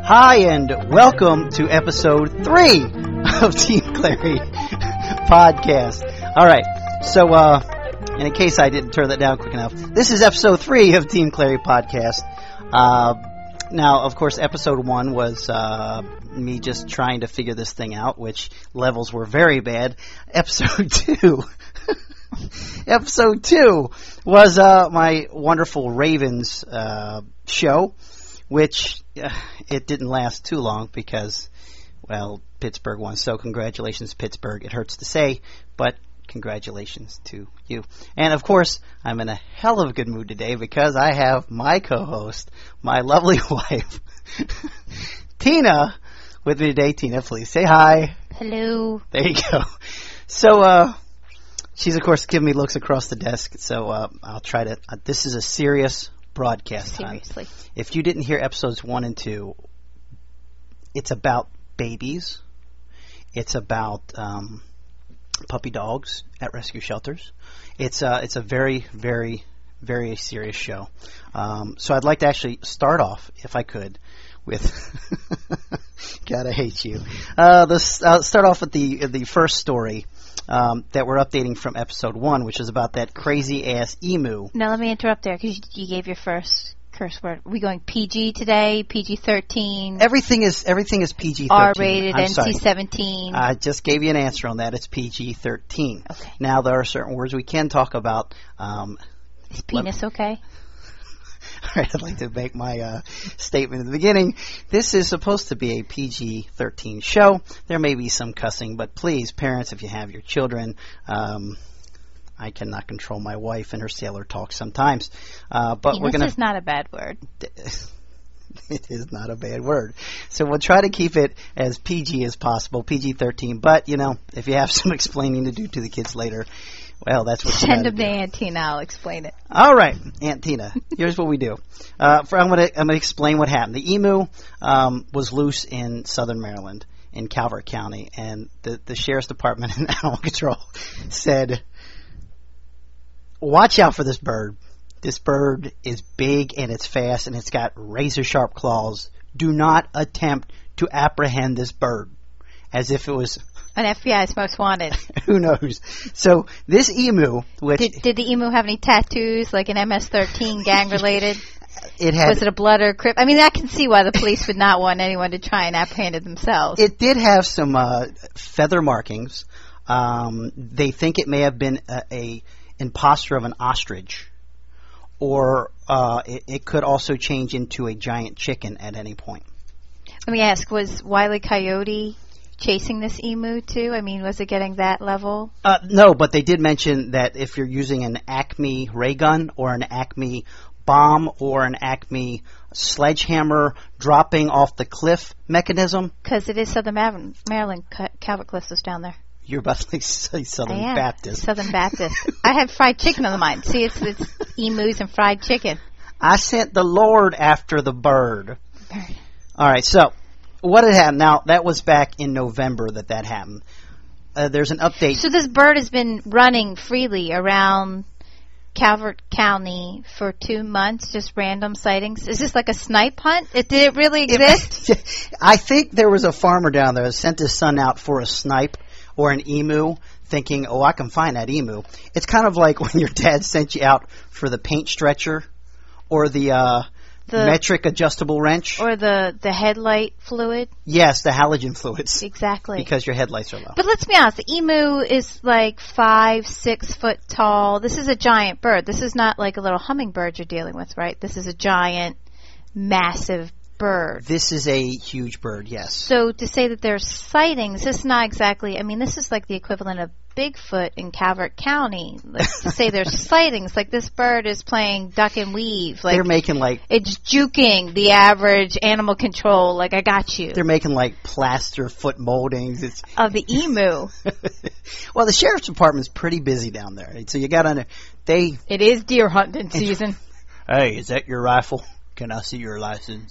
Hi, and welcome to episode 3 of Team Clary podcast. All right, so in case I didn't turn that down quick enough, this is episode 3 of Team Clary podcast. Now, of course, episode 1 was me just trying to figure this thing out, which levels were very bad. Episode 2... Episode 2 was my wonderful Ravens show, which it didn't last too long because, well, Pittsburgh won. So congratulations, Pittsburgh. It hurts to say, but congratulations to you. And, of course, I'm in a hell of a good mood today because I have my co-host, my lovely wife, Tina, with me today. Tina, please say hi. Hello. There you go. So, she's, of course, giving me looks across the desk, so I'll try to... this is a serious broadcast time. Seriously. If you didn't hear episodes 1 and 2, it's about babies. It's about puppy dogs at rescue shelters. It's a very, very, very serious show. So I'd like to actually start off, if I could, with... God, I hate you. I'll start off with the first story. That we're updating from episode 1, which is about that crazy-ass emu. Now, let me interrupt there, because you gave your first curse word. Are we going PG today, PG-13? Everything is PG-13. R-rated, NC-17? I just gave you an answer on that. It's PG-13. Okay. Now, there are certain words we can talk about. Is penis okay? All right, I'd like to make my statement at the beginning. This is supposed to be a PG-13 show. There may be some cussing, but please, parents, if you have your children, I cannot control my wife and her sailor talk sometimes. But penis we're gonna. Is not a bad word. It is not a bad word. So we'll try to keep it as PG as possible, PG-13. But, you know, if you have some explaining to do to the kids later, well, that's what you Send gotta them to do. Aunt Tina. I'll explain it. All right, Aunt Tina. Here's what we do. I'm gonna explain what happened. The emu was loose in southern Maryland, in Calvert County, and the sheriff's department and animal control said, "Watch out for this bird. This bird is big and it's fast and it's got razor sharp claws. Do not attempt to apprehend this bird," as if it was an FBI's most wanted. Who knows? So this emu, which did the emu have any tattoos, like an MS-13 gang related? Was it a blood or crip? I mean, I can see why the police would not want anyone to try and apprehend it themselves. It did have some feather markings. They think it may have been a imposter of an ostrich, or it could also change into a giant chicken at any point. Let me ask: was Wile E. Coyote chasing this emu too? I mean, was it getting that level? No, but they did mention that if you're using an Acme ray gun or an Acme bomb or an Acme sledgehammer dropping off the cliff mechanism. Because it is Southern Maryland, Calvert Cliffs is down there. You're about to say Southern Baptist. Southern Baptist. I had fried chicken on the mind. See, it's emus and fried chicken. I sent the Lord after the bird. All right, so what had happened? Now, that was back in November that happened. There's an update. So this bird has been running freely around Calvert County for 2 months, just random sightings. Is this like a snipe hunt? Did it really exist? I think there was a farmer down there that sent his son out for a snipe or an emu, thinking, oh, I can find that emu. It's kind of like when your dad sent you out for the paint stretcher or the metric adjustable wrench. Or the headlight fluid. Yes, the halogen fluids. Exactly. Because your headlights are low. But let's be honest, the emu is like 5-6 foot tall. This is a giant bird. This is not like a little hummingbird you're dealing with, right? This is a giant, massive bird. This is a huge bird, yes. So to say that there's sightings, this is not exactly, I mean, this is like the equivalent of Bigfoot in Calvert County. Like, to say there's sightings, like this bird is playing duck and weave. Like, they're making like... It's juking the average animal control, like, I got you. They're making like plaster foot moldings. Of the emu. Well, the sheriff's department's pretty busy down there. So you got to... It is deer hunting season. Hey, is that your rifle? Can I see your license?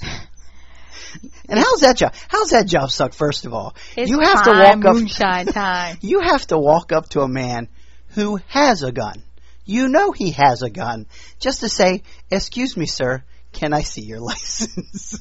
And how's that job? How's that job suck? First of all, it's you have to walk up. Moonshine time. You have to walk up to a man who has a gun. You know he has a gun, just to say, "Excuse me, sir, can I see your license?"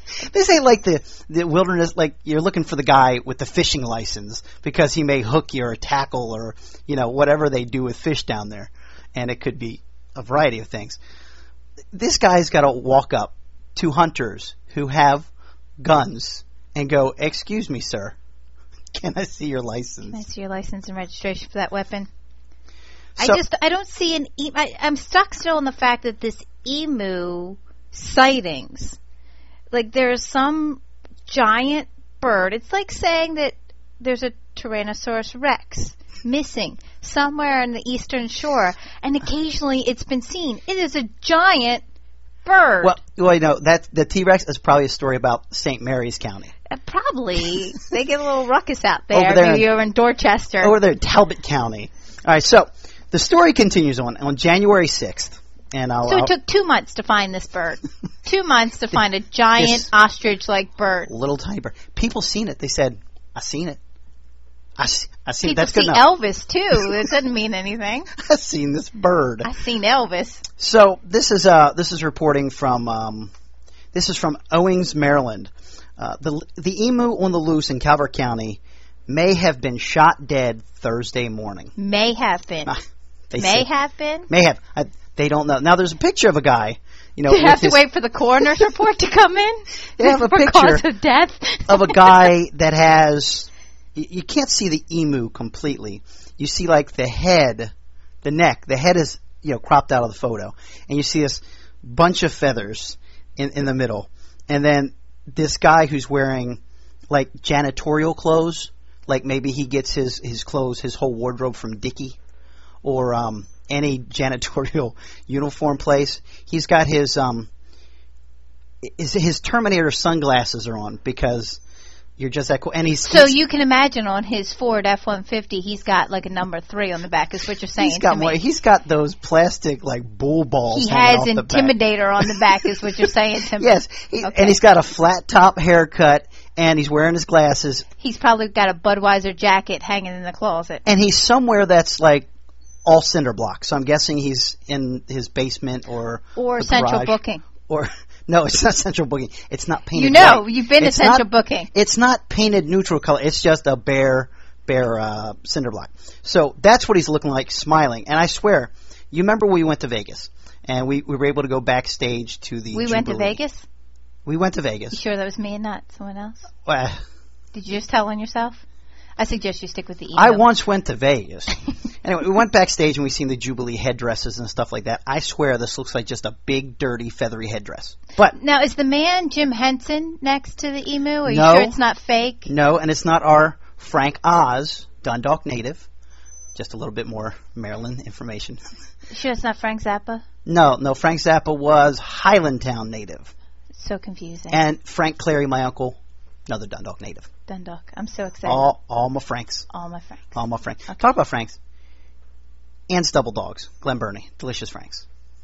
This ain't like the wilderness, like you're looking for the guy with the fishing license because he may hook you or tackle or, whatever they do with fish down there. And it could be a variety of things. This guy's got to walk up to hunters who have guns and go, "Excuse me, sir. Can I see your license?" Can I see your license and registration for that weapon? So, I don't see an I'm stuck still in the fact that this emu sightings, like there's some giant bird. It's like saying that there's a Tyrannosaurus Rex missing somewhere on the eastern shore, and occasionally it's been seen. It is a giant bird. Well, that the T-Rex is probably a story about St. Mary's County. Probably. They get a little ruckus out there. Over there Maybe you're in Dorchester. Over there in Talbot County. All right, so the story continues on January 6th. So it took 2 months to find this bird. 2 months to find a giant ostrich-like bird. Little tiny bird. People seen it. They said, "I seen it. I seen People it." That's good see enough. Elvis, too. It doesn't mean anything. I seen this bird. I seen Elvis. So this is reporting from Owings, Maryland. The emu on the loose in Calvert County may have been shot dead Thursday morning. May have been. May have been? May have. They don't know. Now there's a picture of a guy. They have to wait for the coroner's report to come in? They have a picture cause of death? of a guy that has. You can't see the emu completely. You see like the head, the neck. The head is cropped out of the photo, and you see this bunch of feathers in the middle, and then this guy who's wearing like janitorial clothes, like maybe he gets his clothes, his whole wardrobe from Dickie, or any janitorial uniform place. He's got his Terminator sunglasses are on because you're just that cool. And you can imagine on his Ford F-150, he's got like a number 3 on the back. Is what you're saying? He's got those plastic like bull balls. He has Intimidator on the back. Is what you're saying to me? Yes, and he's got a flat top haircut, and he's wearing his glasses. He's probably got a Budweiser jacket hanging in the closet. And he's somewhere that's like all cinder block. So I'm guessing he's in his basement or Central garage. Booking. Or no, it's not Central Booking. It's not painted. You've been to Central Booking. It's not painted neutral color. It's just a bare cinder block. So that's what he's looking like, smiling. And I swear, you remember we went to Vegas, and we were able to go backstage to the. We went to Vegas. We went to Vegas. You sure that was me and not someone else? Well, did you just tell on yourself? I suggest you stick with the email. I once went to Vegas. Anyway, we went backstage and we seen the Jubilee headdresses and stuff like that. I swear this looks like just a big, dirty, feathery headdress. But now, is the man Jim Henson next to the emu? Are you No. sure it's not fake? No, and it's not our Frank Oz, Dundalk native. Just a little bit more Maryland information. You sure it's not Frank Zappa? No, Frank Zappa was Highlandtown native. So confusing. And Frank Clary, my uncle, another Dundalk native. Dundalk. I'm so excited. All my Franks. All my Franks. All my Franks. Okay. Talk about Franks. Anne's Double Dogs, Glen Burnie, delicious Franks.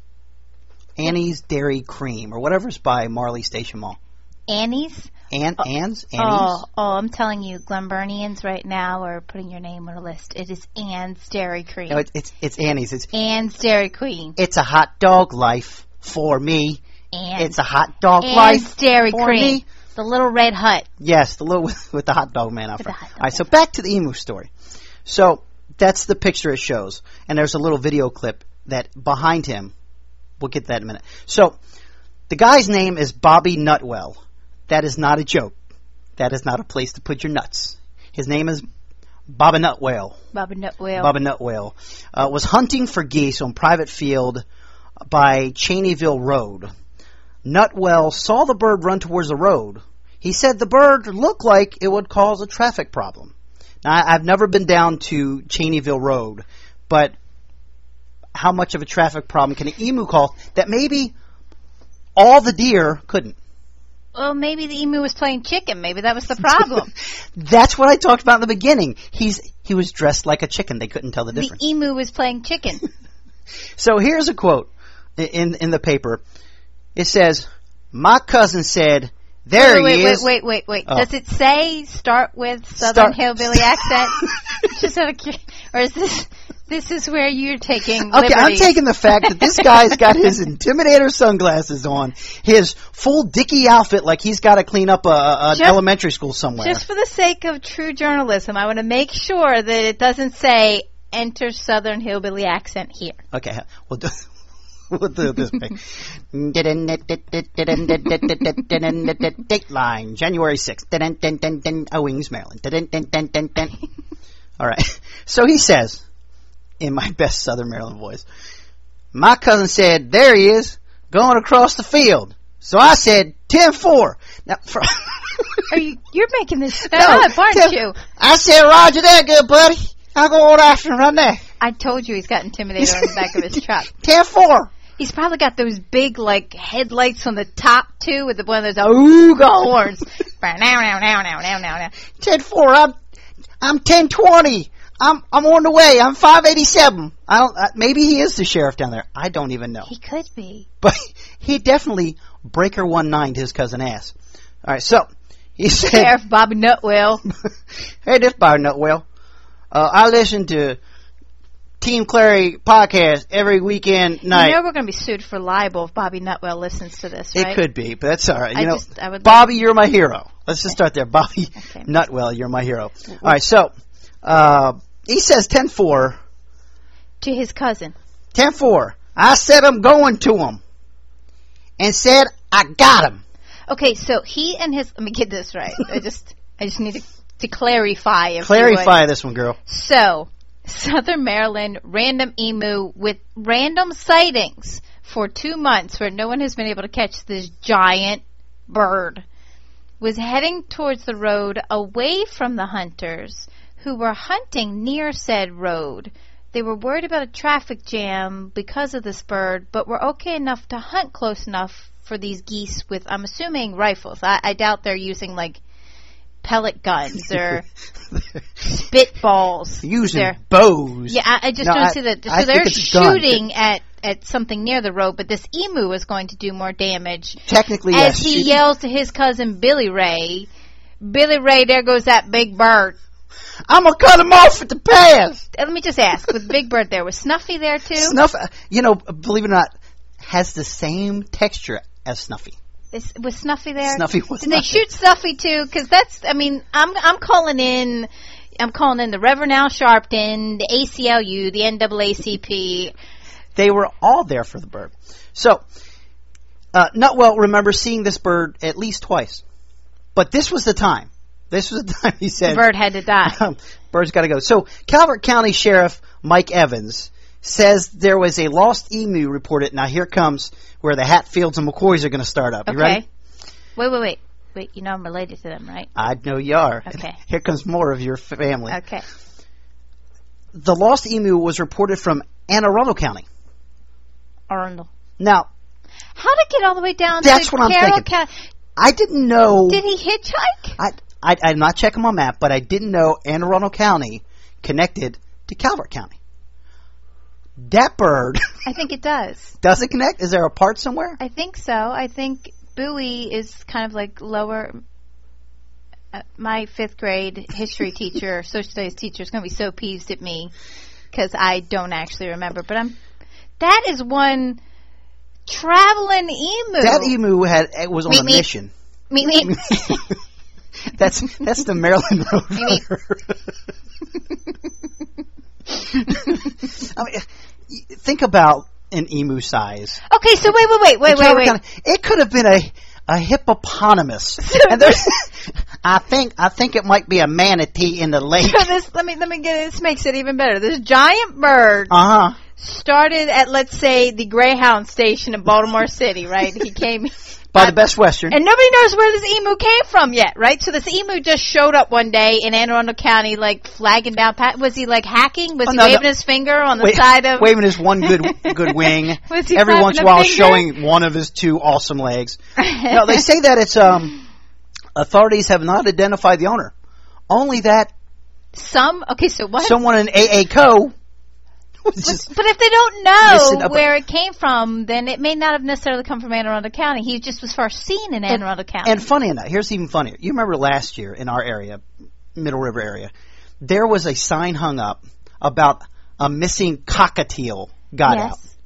Annie's Dairy Cream, or whatever's by Marley Station Mall. Annie's? Annie's? I'm telling you, Glenburnians right now are putting your name on a list. It is Anne's Dairy Cream. No, it's Annie's. It's Anne's Dairy Cream. It's a hot dog life for me. It's a hot dog Anne's life Dairy for Cream. me. The little red hut. Yes, the little with the hot dog man out front. Hot dog All right, so back to the emu story. So that's the picture it shows, and there's a little video clip that behind him. We'll get to that in a minute. So the guy's name is Bobby Nutwell. That is not a joke. That is not a place to put your nuts. His name is Bobby Nutwell. Bobby Nutwell. Bobby Nutwell was hunting for geese on private field by Cheneyville Road. Nutwell saw the bird run towards the road. He said the bird looked like it would cause a traffic problem. Now, I've never been down to Cheneyville Road, but how much of a traffic problem can an emu cause that maybe all the deer couldn't? Well, maybe the emu was playing chicken. Maybe that was the problem. That's what I talked about in the beginning. He was dressed like a chicken. They couldn't tell the difference. The emu was playing chicken. So here's a quote in the paper. It says, "My cousin said, there he is." Wait. Oh. Does it say start with Southern Hillbilly accent? Just out of or is this This is where you're taking Okay, I'm liberties. taking the fact that this guy's got his Intimidator sunglasses on, his full Dickie outfit like he's got to clean up an elementary school somewhere. Just for the sake of true journalism, I want to make sure that it doesn't say enter Southern Hillbilly accent here. Okay, we'll do it this way. Dateline, January 6th. Owings, Maryland. All right. So he says, in my best Southern Maryland voice, my cousin said, there he is, going across the field. So I said, 10-4. Now, You're making this stuff up, aren't you? I said, Roger that, good buddy. I'll go on after him right there. I told you he's got Intimidator on the back of his truck. 10-4. He's probably got those big, like, headlights on the top, too, with one of those ooga horns. 10-4. I'm 10-20. I'm on the way. I'm 587. Maybe he is the sheriff down there. I don't even know. He could be. But he definitely breaker 19'd his cousin ass. All right, so he said, Sheriff Bobby Nutwell. Hey, this Bobby Nutwell. I listen to Team Clary podcast every weekend night. You know we're going to be sued for libel if Bobby Nutwell listens to this, right? It could be, but that's all right. Bobby, you're my hero. Let's just start there. Bobby Nutwell, you're my hero. All right, so he says 10-4. To his cousin. 10-4. I said I'm going to him. And said I got him. Okay, so he and his... Let me get this right. I just need to clarify. Clarify this one, girl. So, Southern Maryland random emu with random sightings for 2 months where no one has been able to catch this giant bird was heading towards the road away from the hunters who were hunting near said road. They were worried about a traffic jam because of this bird, but were okay enough to hunt close enough for these geese with, I'm assuming, rifles. I doubt they're using, like, pellet guns or spitballs. Using bows. Yeah, I just don't see that. So they're shooting at something near the road, but this emu is going to do more damage. Technically, yes. As he yells to his cousin Billy Ray, Billy Ray, there goes that big bird. I'm going to cut him off at the pass. Let me just ask, with Big Bird there, was Snuffy there too? Snuffy, believe it or not, has the same texture as Snuffy. Was Snuffy there? Snuffy was Did they shoot Snuffy too? Because I'm calling in the Reverend Al Sharpton, the ACLU, the NAACP. They were all there for the bird. So, Nutwell remembers seeing this bird at least twice. But this was the time. This was the time he said... The bird had to die. Bird's got to go. So, Calvert County Sheriff Mike Evans says there was a lost emu reported. Now, here comes where the Hatfields and McCoys are going to start up. You ready? Wait. You know I'm related to them, right? I know you are. Okay. Here comes more of your family. Okay. The lost emu was reported from Anne Arundel County. Arundel. Now... How did it get all the way down that's to what I'm Carroll thinking. County? I didn't know... Did he hitchhike? I'm not checking my map, but I didn't know Anne Arundel County connected to Calvert County. That bird... I think it does. Does it connect? Is there a part somewhere? I think so. I think Bowie is kind of like lower... my 5th grade history teacher, social studies teacher, is going to be so peeved at me because I don't actually remember. But that is one traveling emu. That emu was on a mission. Meep. That's the Maryland Road. I mean, think about an emu size. Okay, so wait. It could have been a hippopotamus. And I think it might be a manatee in the lake. So let me get this makes it even better. This giant bird started at, let's say, the Greyhound station in Baltimore City, right? He came by the Best Western. And nobody knows where this emu came from yet, right? So this emu just showed up one day in Anne Arundel County, like flagging down. Was he like hacking? Was he waving his finger on the side of? Waving his one good wing. Was he every once in a while showing one of his 2 awesome legs. No, they say that it's authorities have not identified the owner. Only that so what? Someone in AACO. But if they don't know where it came from, then it may not have necessarily come from Anne Arundel County. He just was first seen in Anne Arundel County. And funny enough, here's even funnier. You remember last year in our area, Middle River area, there was a sign hung up about a missing cockatiel got out. Yes.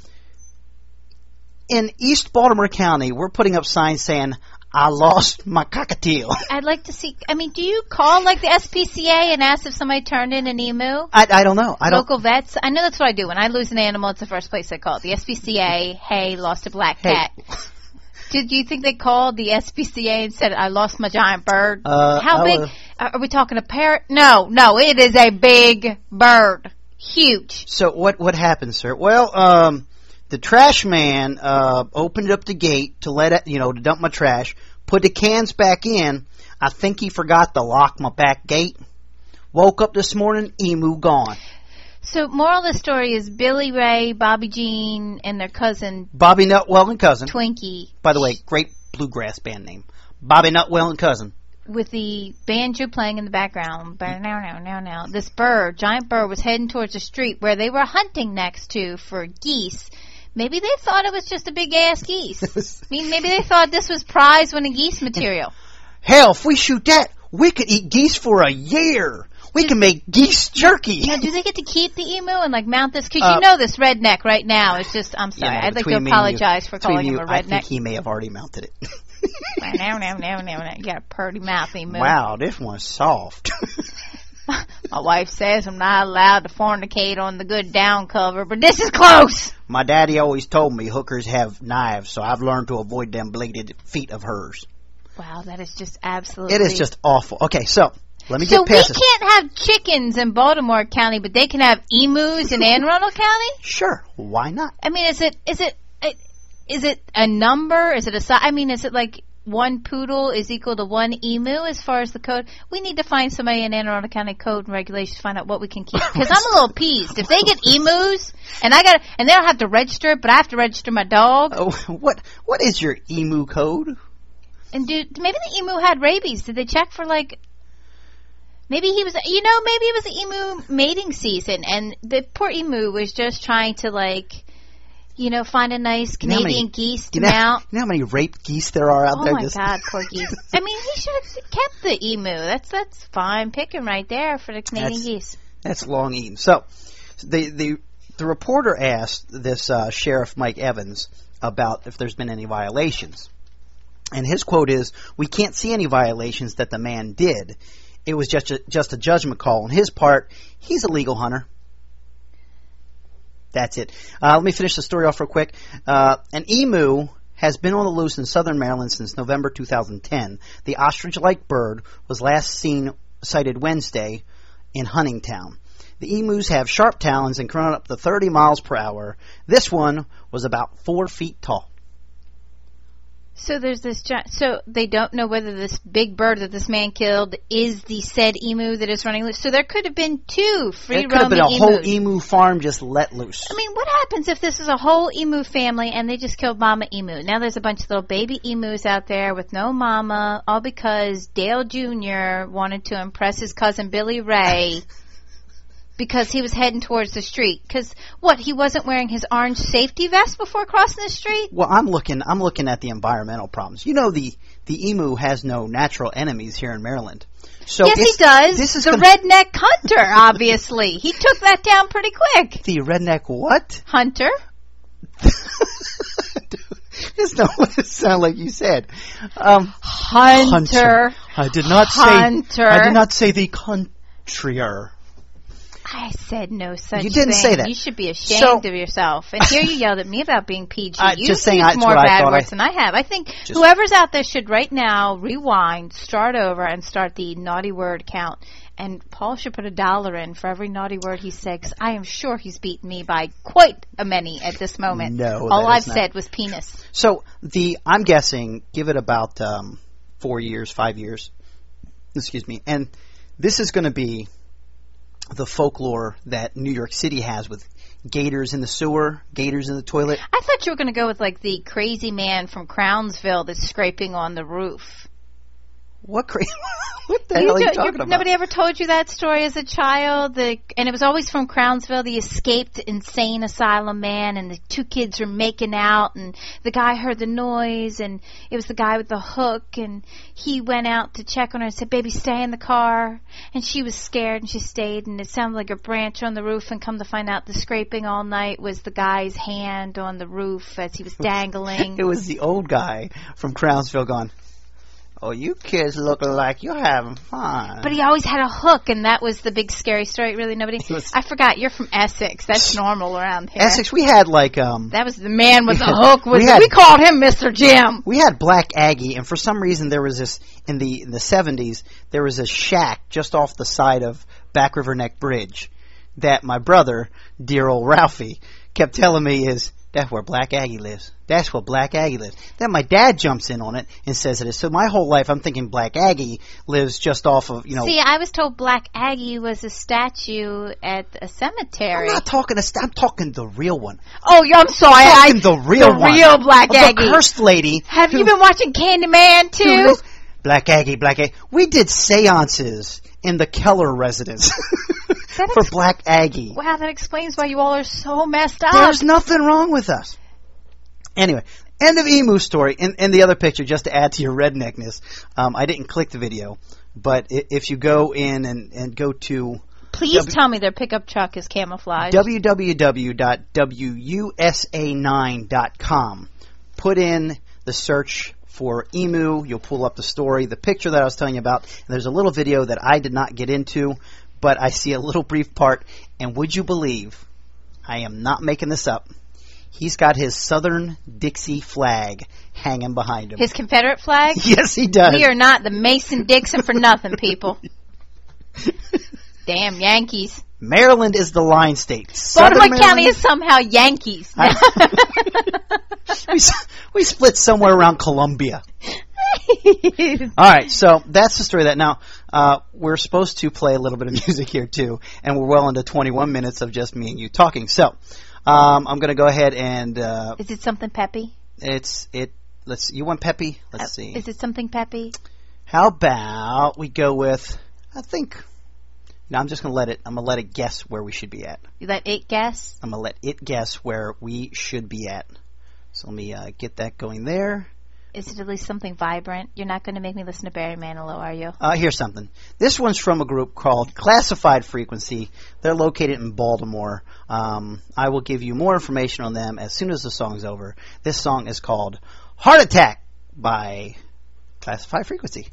In East Baltimore County, we're putting up signs saying, I lost my cockatiel. I'd like to see. I mean, do you call like the SPCA and ask if somebody turned in an emu? I don't know. Local vets. I know that's what I do. When I lose an animal, it's the first place I call. The SPCA. Hey, lost a black cat. Did you think they called the SPCA and said, I lost my giant bird? How big? Are we talking a parrot? No, it is a big bird. Huge. So what happened, sir? Well, the trash man opened up the gate to let it, to dump my trash, put the cans back in. I think he forgot to lock my back gate. Woke up this morning, emu gone. So, moral of the story is Billy Ray, Bobby Jean, and their cousin Bobby Nutwell and cousin. Twinkie. By the way, great bluegrass band name. Bobby Nutwell and cousin. With the banjo playing in the background. Now. This bird, giant bird, was heading towards the street where they were hunting next to for geese. Maybe they thought it was just a big ass geese. I mean, maybe they thought this was prize winning geese material. Hell, if we shoot that, we could eat geese for a year. We can make geese jerky. Now, do they get to keep the emu and like mount this? Because you know this redneck right now is just. I'm sorry. I'd like to apologize for calling him a redneck. I think he may have already mounted it. Now. You got a purty mouth, emu. Wow, this one's soft. My wife says I'm not allowed to fornicate on the good down cover, but this is close. My daddy always told me hookers have knives, so I've learned to avoid them bladed feet of hers. Wow, that is just absolutely. It is just awful. Okay, so let me get past this. So we can't have chickens in Baltimore County, but they can have emus in Anne Arundel County? Sure, why not? I mean, is it a number? Is it a size? I mean, is it like one poodle is equal to one emu as far as the code? We need to find somebody in Anne Arundel County code and regulations to find out what we can keep. Because I'm a little peeved. If they get emus and they don't have to register it, but I have to register my dog. Oh, what is your emu code? And maybe the emu had rabies. Did they check for like? Maybe maybe it was the emu mating season, and the poor emu was just trying to find a nice Canadian geese to mount. You know how many raped geese there are out there? Oh my God, poor geese. I mean, he should have kept the emu. That's fine. Pick him right there for the Canadian geese. That's long eaten. So, the reporter asked this Sheriff Mike Evans about if there's been any violations. And his quote is, "We can't see any violations that the man did. It was just a judgment call on his part. He's a legal hunter." That's it. Let me finish the story off real quick. An emu has been on the loose in southern Maryland since November 2010. The ostrich-like bird was last sighted Wednesday in Huntingtown. The emus have sharp talons and can run up to 30 miles per hour. This one was about 4 feet tall. So there's this so they don't know whether this big bird that this man killed is the said emu that is running loose. So there could have been 2 free roaming emus. There could have been a whole emu farm just let loose. I mean, what happens if this is a whole emu family and they just killed Mama Emu? Now there's a bunch of little baby emus out there with no mama, all because Dale Jr. wanted to impress his cousin Billy Ray. Because he was heading towards the street. Because he wasn't wearing his orange safety vest before crossing the street? Well, I'm looking at the environmental problems. You know, the emu has no natural enemies here in Maryland. So yes, he does. This is the redneck hunter, obviously. He took that down pretty quick. The redneck what? Hunter. That's not what it sounded like you said. Hunter. I did not say the contrarier. I said no such thing. You didn't say that. You should be ashamed of yourself. And here you yelled at me about being PG. You've used more bad bad words than I have. I think whoever's out there should right now rewind, start over, and start the naughty word count. And Paul should put $1 in for every naughty word he said, 'cause I am sure he's beaten me by quite a many at this moment. No, all I've said was penis. So I'm guessing, give it about 4 years, 5 years. Excuse me. And this is going to be the folklore that New York City has with gators in the sewer, gators in the toilet. I thought you were going to go with like the crazy man from Crownsville that's scraping on the roof. What what the hell are you talking about? Nobody ever told you that story as a child? And it was always from Crownsville, the escaped insane asylum man, and the two kids were making out, and the guy heard the noise, and it was the guy with the hook, and he went out to check on her and said, "Baby, stay in the car." And she was scared, and she stayed, and it sounded like a branch on the roof, and come to find out the scraping all night was the guy's hand on the roof as he was dangling. It was the old guy from Crownsville going, "Oh, you kids looking like you're having fun." But he always had a hook, and that was the big scary story. Really, I forgot. You're from Essex. That's normal around here. Essex, we had like that was the man with the hook. We called him Mr. Jim. We had Black Aggie, and for some reason there was this in the 70s. There was a shack just off the side of Back River Neck Bridge that my brother, dear old Ralphie, kept telling me is. That's where Black Aggie lives. That's where Black Aggie lives. Then my dad jumps in on it and says it is. So my whole life I'm thinking Black Aggie lives just off of, See, I was told Black Aggie was a statue at a cemetery. I'm not talking I'm talking the real one. Oh, I'm sorry. I'm talking the real one. The real Black Aggie. The cursed lady. Have you been watching Candyman too? Black Aggie. We did seances in the Keller residence. For Black Aggie. Wow, that explains why you all are so messed up. There's nothing wrong with us. Anyway, end of emu story. In the other picture, just to add to your redneckness, I didn't click the video, but if you go in and go to... Please tell me their pickup truck is camouflaged. www.wus9.com. Put in the search for emu. You'll pull up the story, the picture that I was telling you about. And there's a little video that I did not get into, but I see a little brief part, and would you believe, I am not making this up, he's got his Southern Dixie flag hanging behind him. His Confederate flag? Yes, he does. We are not the Mason-Dixon for nothing, people. Damn Yankees. Maryland is the line state. Baltimore County is somehow Yankees. We split somewhere around Columbia. All right, so that's the story of that. Now, we're supposed to play a little bit of music here, too, and we're well into 21 minutes of just me and you talking. So, I'm going to go ahead and... is it something peppy? You want peppy? Let's see. Is it something peppy? How about we go with, I think... No, I'm just going to let it guess where we should be at. You let it guess? I'm going to let it guess where we should be at. So let me get that going there. Is it at least something vibrant? You're not going to make me listen to Barry Manilow, are you? Here's something. This one's from a group called Classified Frequency. They're located in Baltimore. I will give you more information on them as soon as the song's over. This song is called Heart Attack by Classified Frequency.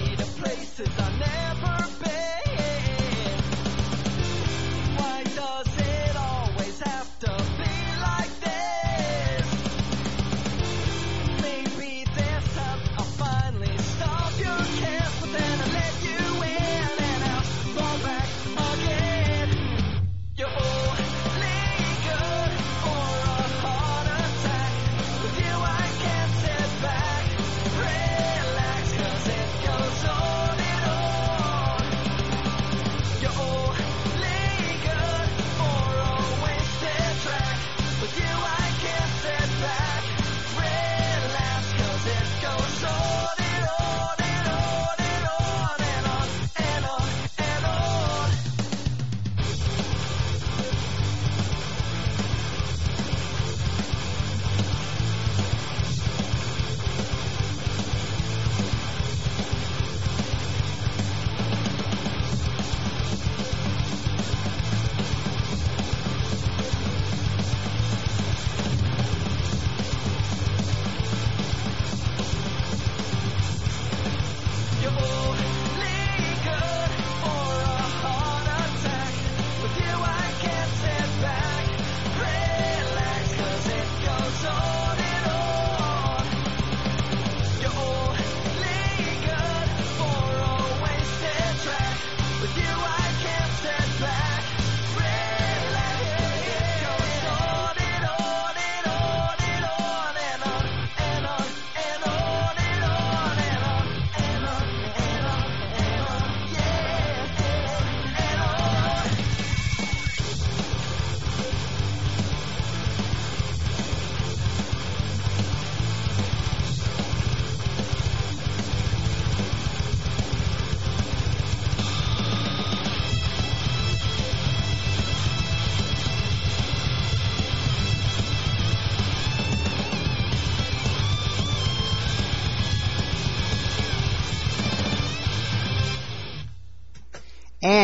Why does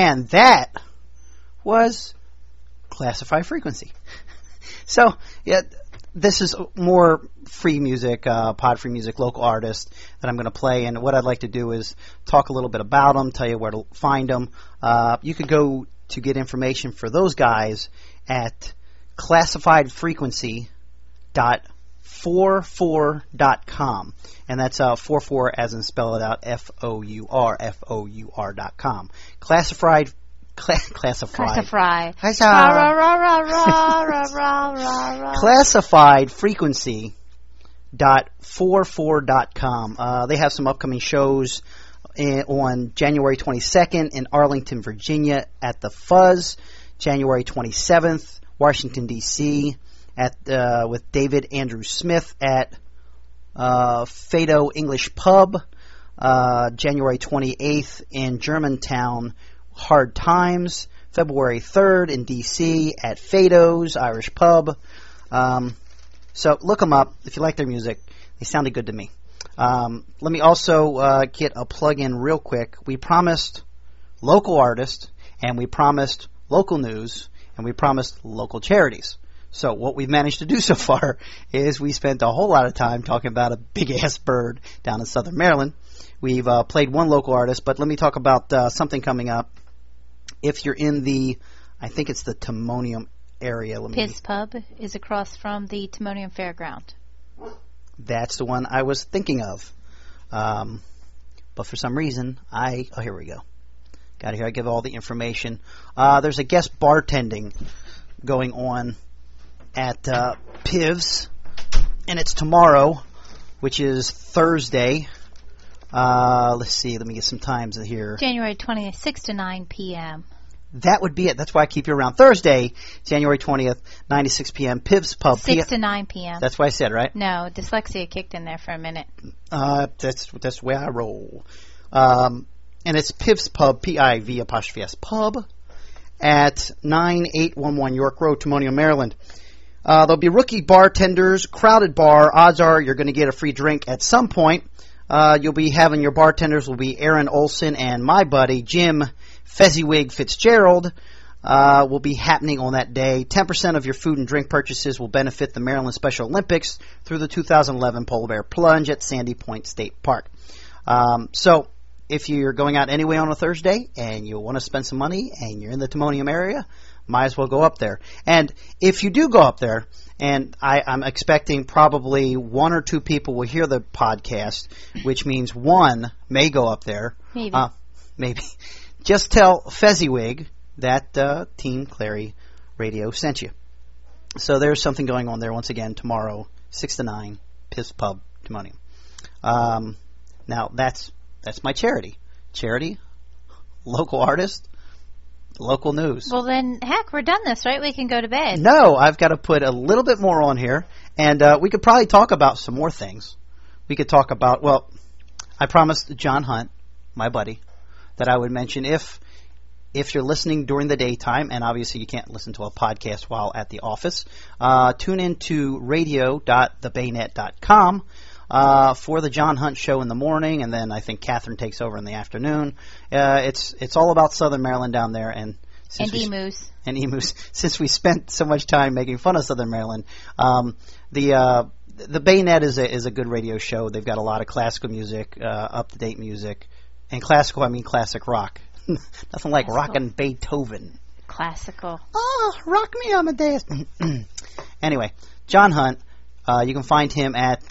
And that was Classified Frequency. So, yeah, this is more free music, pod free music, local artists that I'm going to play. And what I'd like to do is talk a little bit about them, tell you where to find them. You could go to get information for those guys at classifiedfrequency.44.com. And that's 44 as in spell it out, FOUR.com. Classified. Classifiedfrequency.44.com. They have some upcoming shows on January 22nd in Arlington, Virginia at the Fuzz, January 27th, Washington, D.C. with David Andrew Smith at Fado English Pub, January 28th in Germantown, Hard Times, February 3rd in D.C. at Fado's Irish Pub. So look them up if you like their music. They sounded good to me. Let me also get a plug in real quick. We promised local artists, and we promised local news, and we promised local charities. So what we've managed to do so far is we spent a whole lot of time talking about a big-ass bird down in southern Maryland. We've played one local artist, but let me talk about something coming up. If you're in I think it's the Timonium area. Piz Pub is across from the Timonium Fairground. That's the one I was thinking of. But for some reason, here we go. Got it here. I give all the information. There's a guest bartending going on at Piv's, and it's tomorrow, which is Thursday. Let's see. Let me get some times here. January 20th, 6 to 9 p.m. That would be it. That's why I keep you around. Thursday, January 20th, 9 to 6 p.m. Piv's Pub. 6 to 9 p.m. That's what I said, right? No, dyslexia kicked in there for a minute. That's the way I roll. And it's Piv's Pub, P-I-V' Pub, at 9811 York Road, Timonium, Maryland. There'll be rookie bartenders, crowded bar. Odds are you're going to get a free drink at some point. You'll be having your bartenders will be Aaron Olson and my buddy Jim Fezziwig Fitzgerald will be happening on that day. 10% of your food and drink purchases will benefit the Maryland Special Olympics through the 2011 Polar Bear Plunge at Sandy Point State Park. So if you're going out anyway on a Thursday and you want to spend some money and you're in the Timonium area, might as well go up there. And if you do go up there, and I'm expecting probably one or two people will hear the podcast, which means one may go up there. Maybe. Just tell Fezziwig that Team Clary Radio sent you. So there's something going on there once again tomorrow, 6 to 9, Piv's Pub, Timonium. Now that's my charity. Charity, local artist, local news. Well then, heck, we're done this, right? We can go to bed. No, I've got to put a little bit more on here, and we could probably talk about some more things. We could talk about, well, I promised John Hunt, my buddy, that I would mention if you're listening during the daytime, and obviously you can't listen to a podcast while at the office, tune in to radio.thebaynet.com for the John Hunt Show in the morning, and then I think Catherine takes over in the afternoon. It's all about Southern Maryland down there, and emus. And emus. Since we spent so much time making fun of Southern Maryland, the Baynet is a good radio show. They've got a lot of classical music, up-to-date music. And classical, I mean classic rock. Nothing like rockin' Beethoven. Classical. Oh, rock me Amadeus. Anyway, John Hunt, you can find him at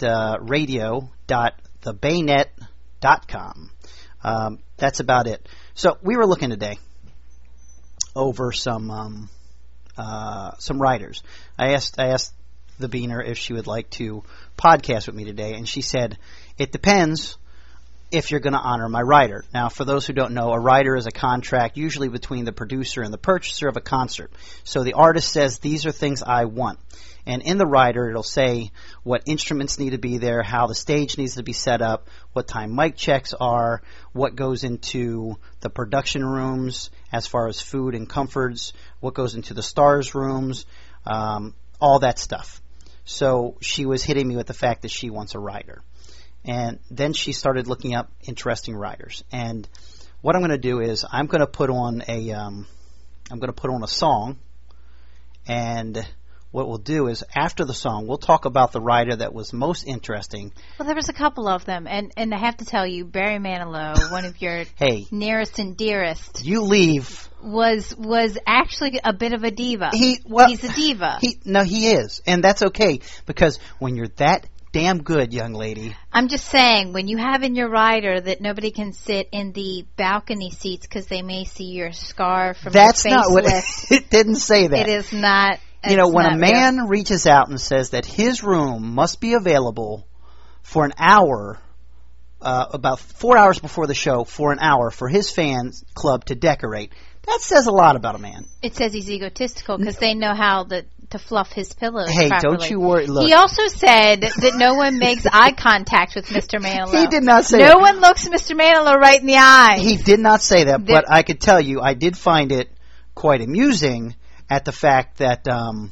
radio.thebaynet.com. That's about it. So we were looking today over some writers. I asked the Beaner if she would like to podcast with me today, and she said, it depends if you're going to honor my rider. Now, for those who don't know, a rider is a contract usually between the producer and the purchaser of a concert. So the artist says, these are things I want. And in the rider, it'll say what instruments need to be there, how the stage needs to be set up, what time mic checks are, what goes into the production rooms as far as food and comforts, what goes into the stars' rooms, all that stuff. So she was hitting me with the fact that she wants a rider. And then she started looking up interesting writers. And what I'm going to do is I'm going to put on a song, and what we'll do is after the song we'll talk about the writer that was most interesting. Well, there was a couple of them, and I have to tell you, Barry Manilow, one of your nearest and dearest, you leave, was actually a bit of a diva. He's a diva. He is, and that's okay, because when you're that damn good, young lady. I'm just saying, when you have in your rider that nobody can sit in the balcony seats because they may see your scar from that's your facelift. Not what it didn't say that. It is not. You know, when a man reaches out and says that his room must be available for an hour, about 4 hours before the show, for an hour for his fans club to decorate, that says a lot about a man. It says he's egotistical because they know how to fluff his pillows properly. Don't you worry. Look. He also said that no one makes eye contact with Mr. Manilow. He did not say that. No one looks Mr. Manilow right in the eye. He did not say that, but I could tell you I did find it quite amusing at the fact that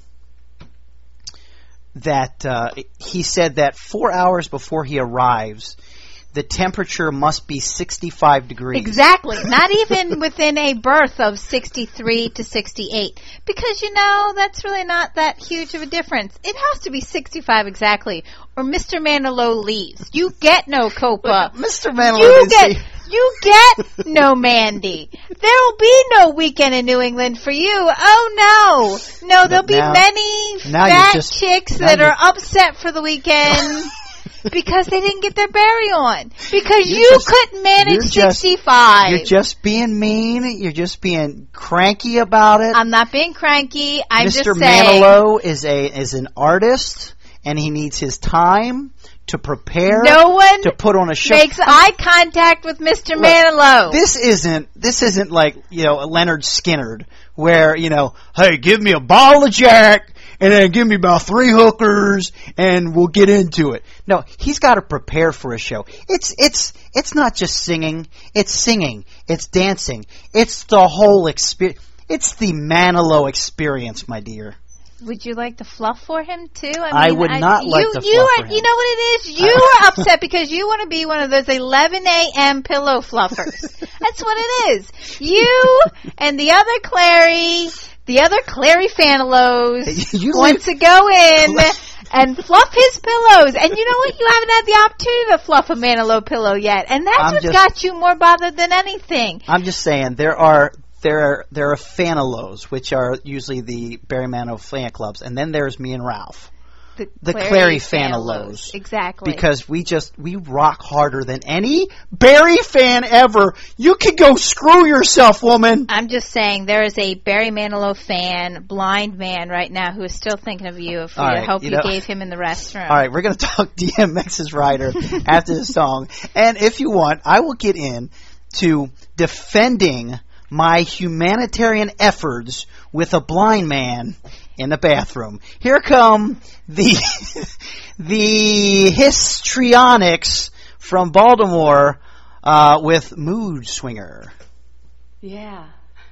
he said that 4 hours before he arrives, the temperature must be 65 degrees. Exactly. Not even within a berth of 63 to 68. Because, that's really not that huge of a difference. It has to be 65 exactly, or Mr. Manilow leaves. You get no Copa. Mr. Manilow You get no Mandy. There'll be no weekend in New England for you. Oh, no. No, there'll be many fat chicks that are upset for the weekend. Because they didn't get their Barry on. Because you couldn't manage 65. You're just being mean. You're just being cranky about it. I'm not being cranky. I'm just saying. Mr. Manilow is an artist, and he needs his time to prepare. No one to put on a show. Makes eye contact with Mr. Manilow. This isn't like, Leonard Skinner, where, hey, give me a bottle of Jack, and then give me about 3 hookers, and we'll get into it. No, he's got to prepare for a show. It's not just singing. It's singing. It's dancing. It's the whole experience. It's the Manilow experience, my dear. Would you like to fluff for him, too? I would not like to fluff for him. You know what it is? You are upset because you want to be one of those 11 a.m. pillow fluffers. That's what it is. You and the other Clary Fanilows want to go in and fluff his pillows. And you know what? You haven't had the opportunity to fluff a Manilow pillow yet. And that's what's got you more bothered than anything. I'm just saying, there are Fanilows, which are usually the Barry Manilow fan clubs, and then there's me and Ralph, the Clary Fanilows. Exactly. Because we rock harder than any Barry fan ever. You can go screw yourself, woman. I'm just saying, there is a Barry Manilow fan, blind man right now, who is still thinking of you. I hope you gave him in the restroom. All right, we're going to talk DMX's rider after the song, and if you want, I will get in to defending my humanitarian efforts with a blind man in the bathroom. Here come the histrionics from Baltimore with Mood Swinger. Yeah.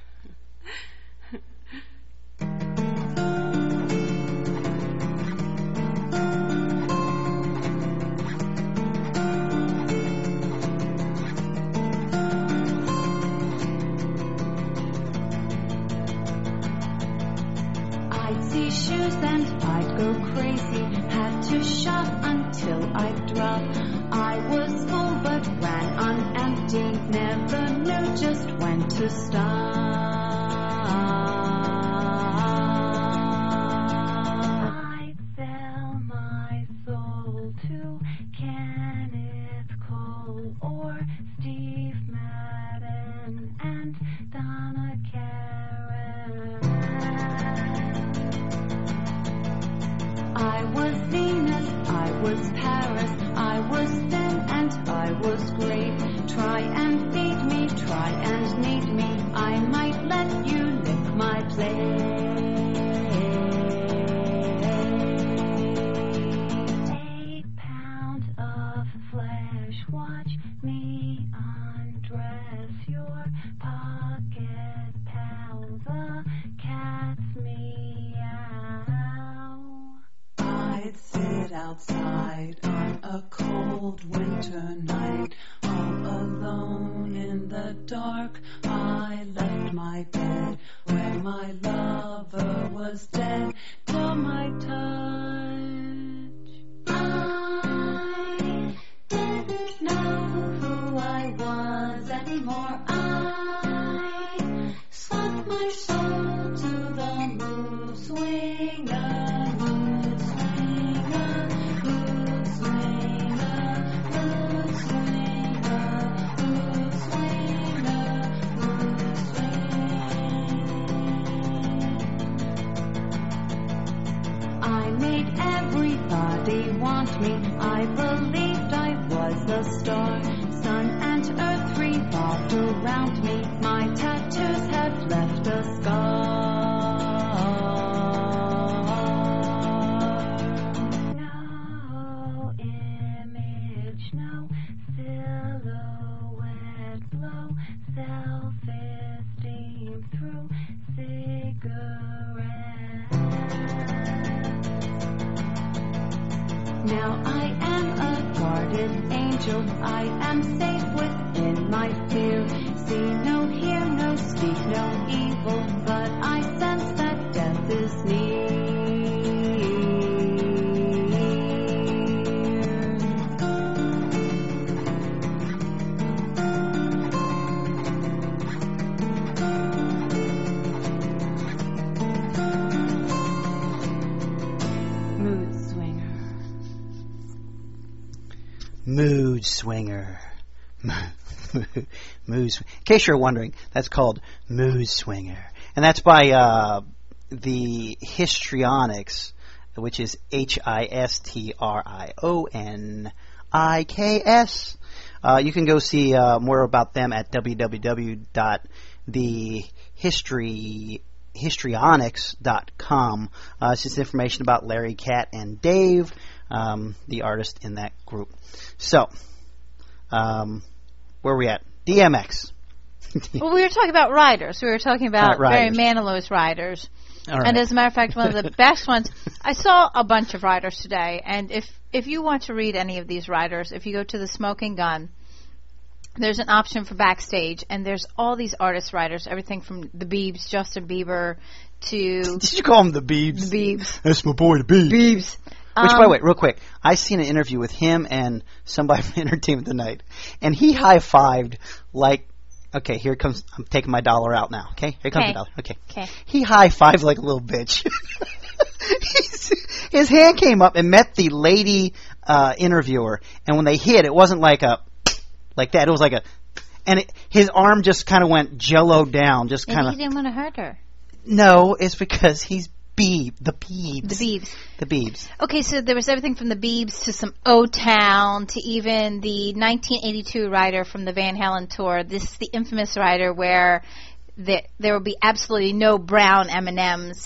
Shoes and I'd go crazy, had to shop until I'd drop. I was full but ran on empty, never knew just when to stop. I sell my soul to Kenneth Cole or Steve Madden and Donna Karen. I was Venus, I was Paris, I was thin and I was great. Try and feed me, try and need me, I might let you lick my plate. 8 pounds of flesh, watch me undress your pocket pal, the cat's meow. I'd sit outside on a cold winter night, all alone in the dark. was dead to my touch. I didn't know who I was anymore. I sold my soul to the mood swinger, mood swinger, mood swinger, mood swinger, mood swinger, mood swinger. I made everybody want me. I believed I was a star. Sun and earth revolved around me. My tattoos have left a scar. No image, no silhouette blow, self-esteem through cigarettes. Now I am a guarded angel. I am safe within my fear. See no, hear no, speak no evil, but I sense that death is near. Mood swinger. Mood Swinger. In case you're wondering, that's called Mood Swinger. And that's by the Histrionics, which is Histrioniks. You can go see more about them at www.thehistrionics.com. It's just information about Larry, Cat, and Dave, the artist in that group. So, where are we at? DMX. Well, we were talking about riders. We were talking about Barry riders. Manilow's riders. All right. And as a matter of fact, one of the best ones, I saw a bunch of riders today, and if you want to read any of these riders, if you go to the Smoking Gun, there's an option for backstage, and there's all these artist riders, everything from the Biebs, Justin Bieber, to... Did you call him the Biebs? The Biebs. That's my boy, the Biebs. Biebs. Which, by the way, real quick, I seen an interview with him and somebody from Entertainment Tonight, and he high-fived like, okay, here comes, I'm taking my dollar out now, okay? Here comes the dollar, okay. He high-fived like a little bitch. His hand came up and met the lady interviewer, and when they hit, it wasn't like that, it was like his arm just kind of went jello down, just kind of. Maybe he didn't want to hurt her. No, it's because he's the Biebs. The Biebs. Okay, so there was everything from the Biebs to some O-Town to even the 1982 rider from the Van Halen tour. This is the infamous rider where there will be absolutely no brown M&Ms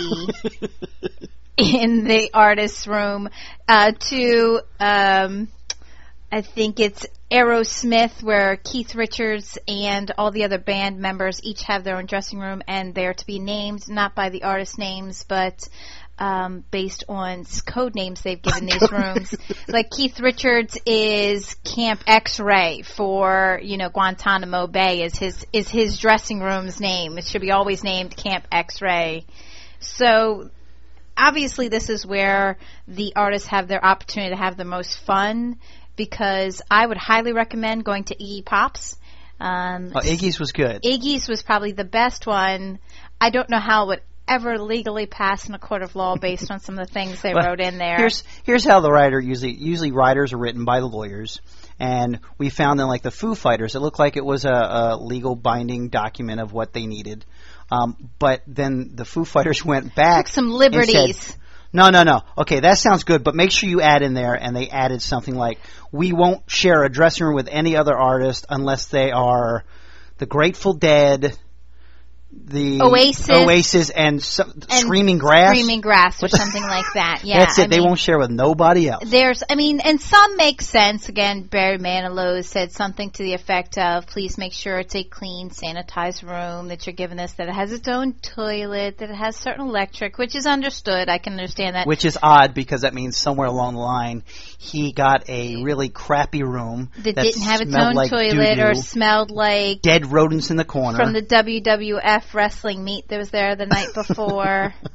in the artist's room. To I think it's Aerosmith, where Keith Richards and all the other band members each have their own dressing room, and they're to be named not by the artist names, but based on code names they've given these rooms. Like Keith Richards is Camp X-Ray for, Guantanamo Bay is his dressing room's name. It should be always named Camp X-Ray. So obviously this is where the artists have their opportunity to have the most fun, because I would highly recommend going to Iggy Pop's. Iggy's was good. Iggy's was probably the best one. I don't know how it would ever legally pass in a court of law based on some of the things they wrote in there. Here's how the writer usually writers are written by the lawyers, and we found in like the Foo Fighters, it looked like it was a legal binding document of what they needed. But then the Foo Fighters went back. Took some liberties. And said, no. Okay, that sounds good, but make sure you add in there, and they added something like, we won't share a dressing room with any other artist unless they are the Grateful Dead, the Oasis and Screaming Grass. Screaming Grass or something like that. Yeah, that's it. They won't share with nobody else. And some make sense. Again, Barry Manilow said something to the effect of, please make sure it's a clean, sanitized room that you're giving us, that it has its own toilet, that it has certain electric, which is understood. I can understand that. Which is odd, because that means somewhere along the line he got a really crappy room that didn't have its own toilet doo-doo, or smelled like dead rodents in the corner from the WWF wrestling meet that was there the night before.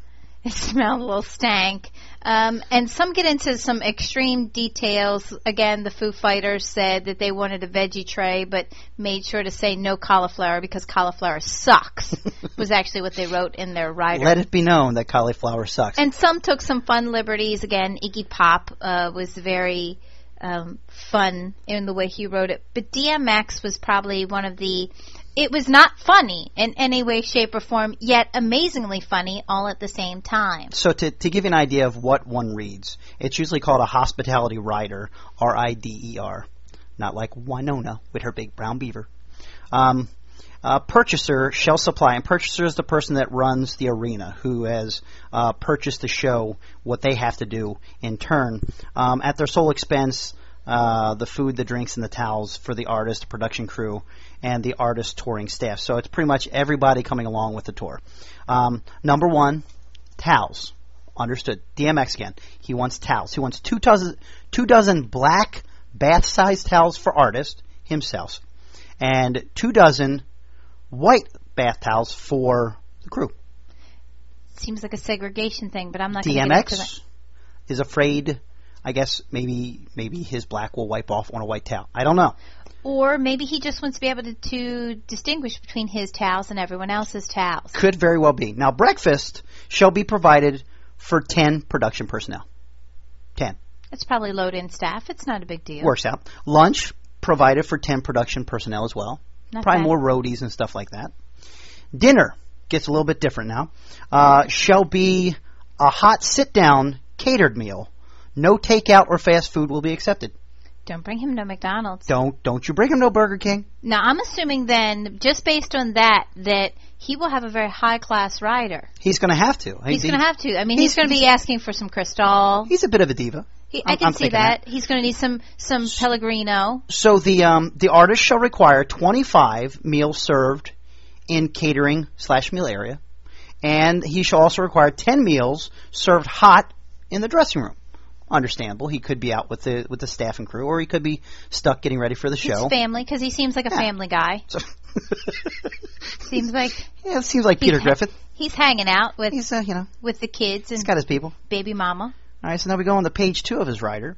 It smelled a little stank. And some get into some extreme details. Again, the Foo Fighters said that they wanted a veggie tray, but made sure to say no cauliflower because cauliflower sucks, was actually what they wrote in their rider. Let it be known that cauliflower sucks. And some took some fun liberties. Again, Iggy Pop was very fun in the way he wrote it. But DMX was probably one of the... It was not funny in any way, shape, or form, yet amazingly funny all at the same time. So to give you an idea of what one reads, it's usually called a hospitality rider, R-I-D-E-R, not like Winona with her big brown beaver. Purchaser shall supply, and purchaser is the person that runs the arena, who has purchased the show, what they have to do in turn, at their sole expense. The food, the drinks, and the towels for the artist, the production crew, and the artist touring staff. So it's pretty much everybody coming along with the tour. Number one, towels. Understood. DMX again. He wants towels. He wants 2 dozen black bath-sized towels for artist himself, and 2 dozen white bath towels for the crew. Seems like a segregation thing, but I'm not going to get into that. DMX is afraid... I guess maybe his black will wipe off on a white towel. I don't know. Or maybe he just wants to be able to distinguish between his towels and everyone else's towels. Could very well be. Now, breakfast shall be provided for 10 production personnel. 10. It's probably load-in staff. It's not a big deal. Works out. Lunch provided for 10 production personnel as well. Not Probably bad. more roadies and stuff like that. Dinner gets a little bit different now. Shall be a hot sit-down catered meal. No takeout or fast food will be accepted. Don't bring him no McDonald's. Don't you bring him no Burger King. Now, I'm assuming then, just based on that he will have a very high-class rider. He's going to have to. He's going to have to. I mean, he's going to be asking for some Cristal. He's a bit of a diva. I can see that. He's going to need some Pellegrino. So the artist shall require 25 meals served in catering/meal area, and he shall also require 10 meals served hot in the dressing room. Understandable. He could be out with the staff and crew, or he could be stuck getting ready for the show. His family, because he seems like a family guy. So Seems like it seems like Peter Griffin. He's hanging out with He's with the kids and he's got his people. baby mama. All right, so now we go on to page 2 of his rider,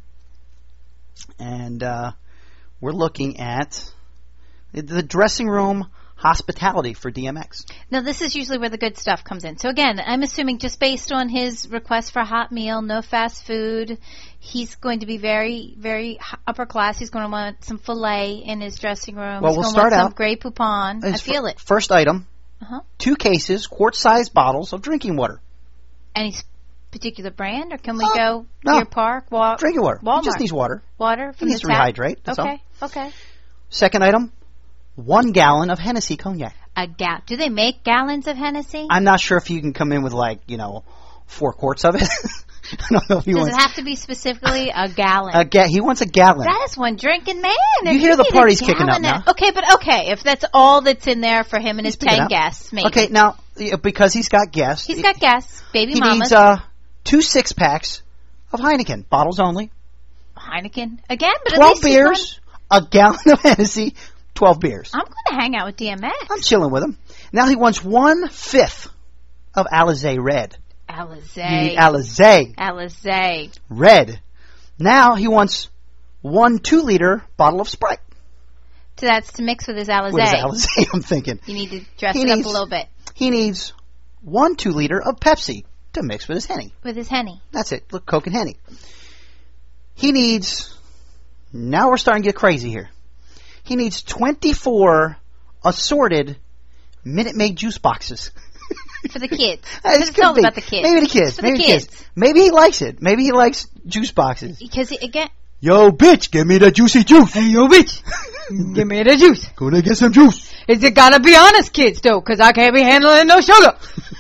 and we're looking at the dressing room hospitality for DMX. Now, this is usually where the good stuff comes in. So, again, I'm assuming just based on his request for a hot meal, no fast food, he's going to be very, very upper class. He's going to want some filet in his dressing room. Well, he's we'll going start to want out. some Grey Poupon. I feel it. First item, Uh-huh. 2 cases, quart-sized bottles of drinking water. Any particular brand, or can we go no. Deer Park, Drinking water. Walmart? He just needs water. Water He from needs the to tap? rehydrate. That's Okay, all. okay. Second item, 1 gallon of Hennessy cognac. Do they make gallons of Hennessy? I'm not sure if you can come in with 4 quarts of it. I don't know if he Does wants. it have to be specifically a gallon? He wants a gallon. That is one drinking man. You hear the party's kicking up now. Okay, but if that's all that's in there for him and his picking 10 up. guests, maybe. Okay, now because he's got guests, He's got guests, baby he mamas. needs 2 6-packs of Heineken, bottles only. Heineken again, but 12 at least beers, a gallon of Hennessy, 12 beers. I'm going to hang out with DMX. I'm chilling with him. Now he wants 1/5 of Alizé Red. Alizé. Alizé Red. Now he wants 1 2-liter bottle of Sprite. So that's to mix with his Alizé. With his Alizé, I'm thinking. You need to dress it up a little bit. He needs 1 2-liter of Pepsi to mix with his Henny. With his Henny. That's it. Look, Coke and Henny. He needs... Now we're starting to get crazy here. He needs 24 assorted Minute Maid juice boxes. For the kids. It It's all could be. about the kids. Maybe the kids. For Maybe the the kids. Maybe he likes it. Maybe he likes juice boxes. Because, again... Yo, bitch, give me the juicy juice. Hey, yo, bitch. Give me the juice. Gonna get some juice. Is it gotta be honest, kids, though? Because I can't be handling no sugar.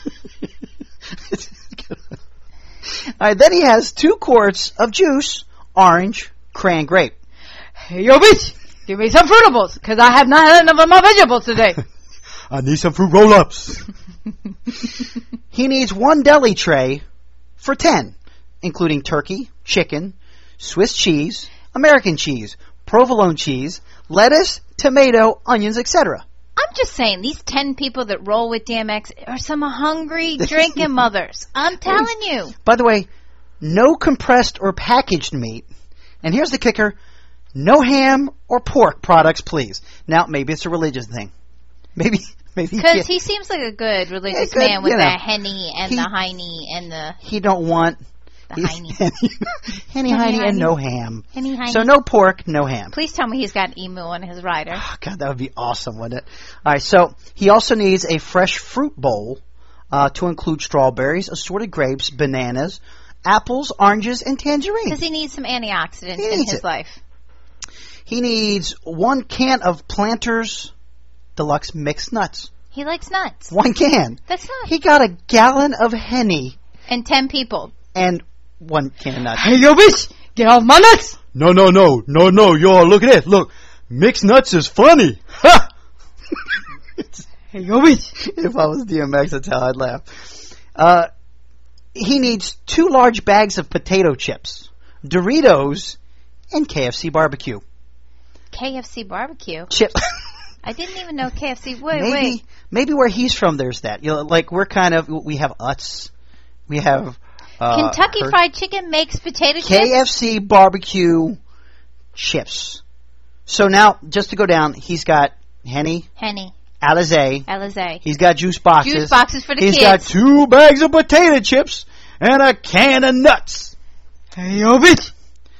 All right, then he has 2 quarts of juice, orange, cran, grape. Hey, yo, bitch. Give me some fruitables. Because I have not had enough of my vegetables today. I need some fruit roll-ups. He needs 1 deli tray for 10, including turkey, chicken, Swiss cheese, American cheese, provolone cheese, lettuce, tomato, onions, etc. I'm just saying, these 10 people that roll with DMX are some hungry drinking mothers. I'm telling you. By the way, no compressed or packaged meat. And here's the kicker. No ham or pork products, please. Now, maybe it's a religious thing. Maybe. Because he seems like a good religious man with the henny and the hiney and the... He don't want... The henny, and no ham. Henny. So no pork, no ham. Please tell me he's got an emu on his rider. Oh, God, that would be awesome, wouldn't it? All right, so he also needs a fresh fruit bowl to include strawberries, assorted grapes, bananas, apples, oranges, and tangerines. Because he needs some antioxidants in his life. He needs 1 can of Planters Deluxe mixed nuts. He likes nuts. 1 can. That's not. He got a gallon of henny. And 10 people. And 1 can of nuts. Hey, yo, bitch! Get off my nuts! No, y'all, look at this. Look, mixed nuts is funny. Ha! Hey, yo, bitch! If I was DMX, that's how I'd laugh. He needs 2 large bags of potato chips, Doritos, and KFC barbecue. KFC barbecue? Chip. I didn't even know KFC. Wait. Maybe where he's from, there's that. You know, like we have Utz. We have Kentucky Fried Chicken makes potato chips. KFC barbecue chips. So now, just to go down, he's got Henny. Alizé. He's got juice boxes. Juice boxes for the kids. He's got 2 bags of potato chips and a can of nuts. Hey, yo, bitch.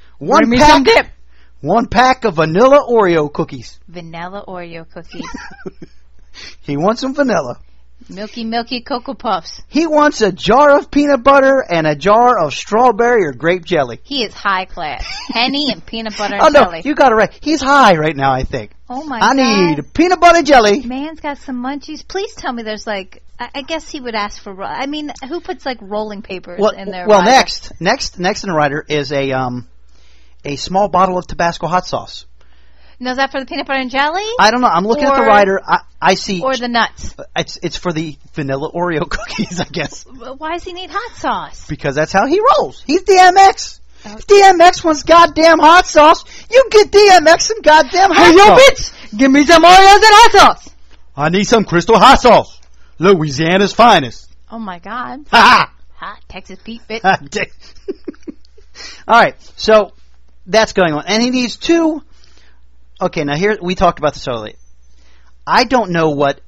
One pack of vanilla Oreo cookies. Vanilla Oreo cookies. He wants some vanilla. Milky Cocoa Puffs. He wants a jar of peanut butter and a jar of strawberry or grape jelly. He is high class. Henny and peanut butter and jelly. Oh, no, jelly. you got it right. He's high right now, I think. Oh, my God. I need peanut butter jelly. Man's got some munchies. Please tell me there's like... I guess he would ask for... I mean, who puts like rolling papers in their rider? Next in the rider is a small bottle of Tabasco hot sauce. Now, is that for the peanut butter and jelly? I don't know. I'm looking at the rider. I see... Or the nuts. It's for the vanilla Oreo cookies, I guess. Why does he need hot sauce? Because that's how he rolls. He's DMX. Okay. If DMX wants goddamn hot sauce, you get DMX some goddamn hot sauce. Hey, yo, bitch! Give me some Oreos and hot sauce! I need some Crystal hot sauce. Louisiana's finest. Oh, my God. Ha! Hot Texas Pete, bitch. All right, so that's going on. And he needs 2... Okay, now here, we talked about this earlier. I don't know what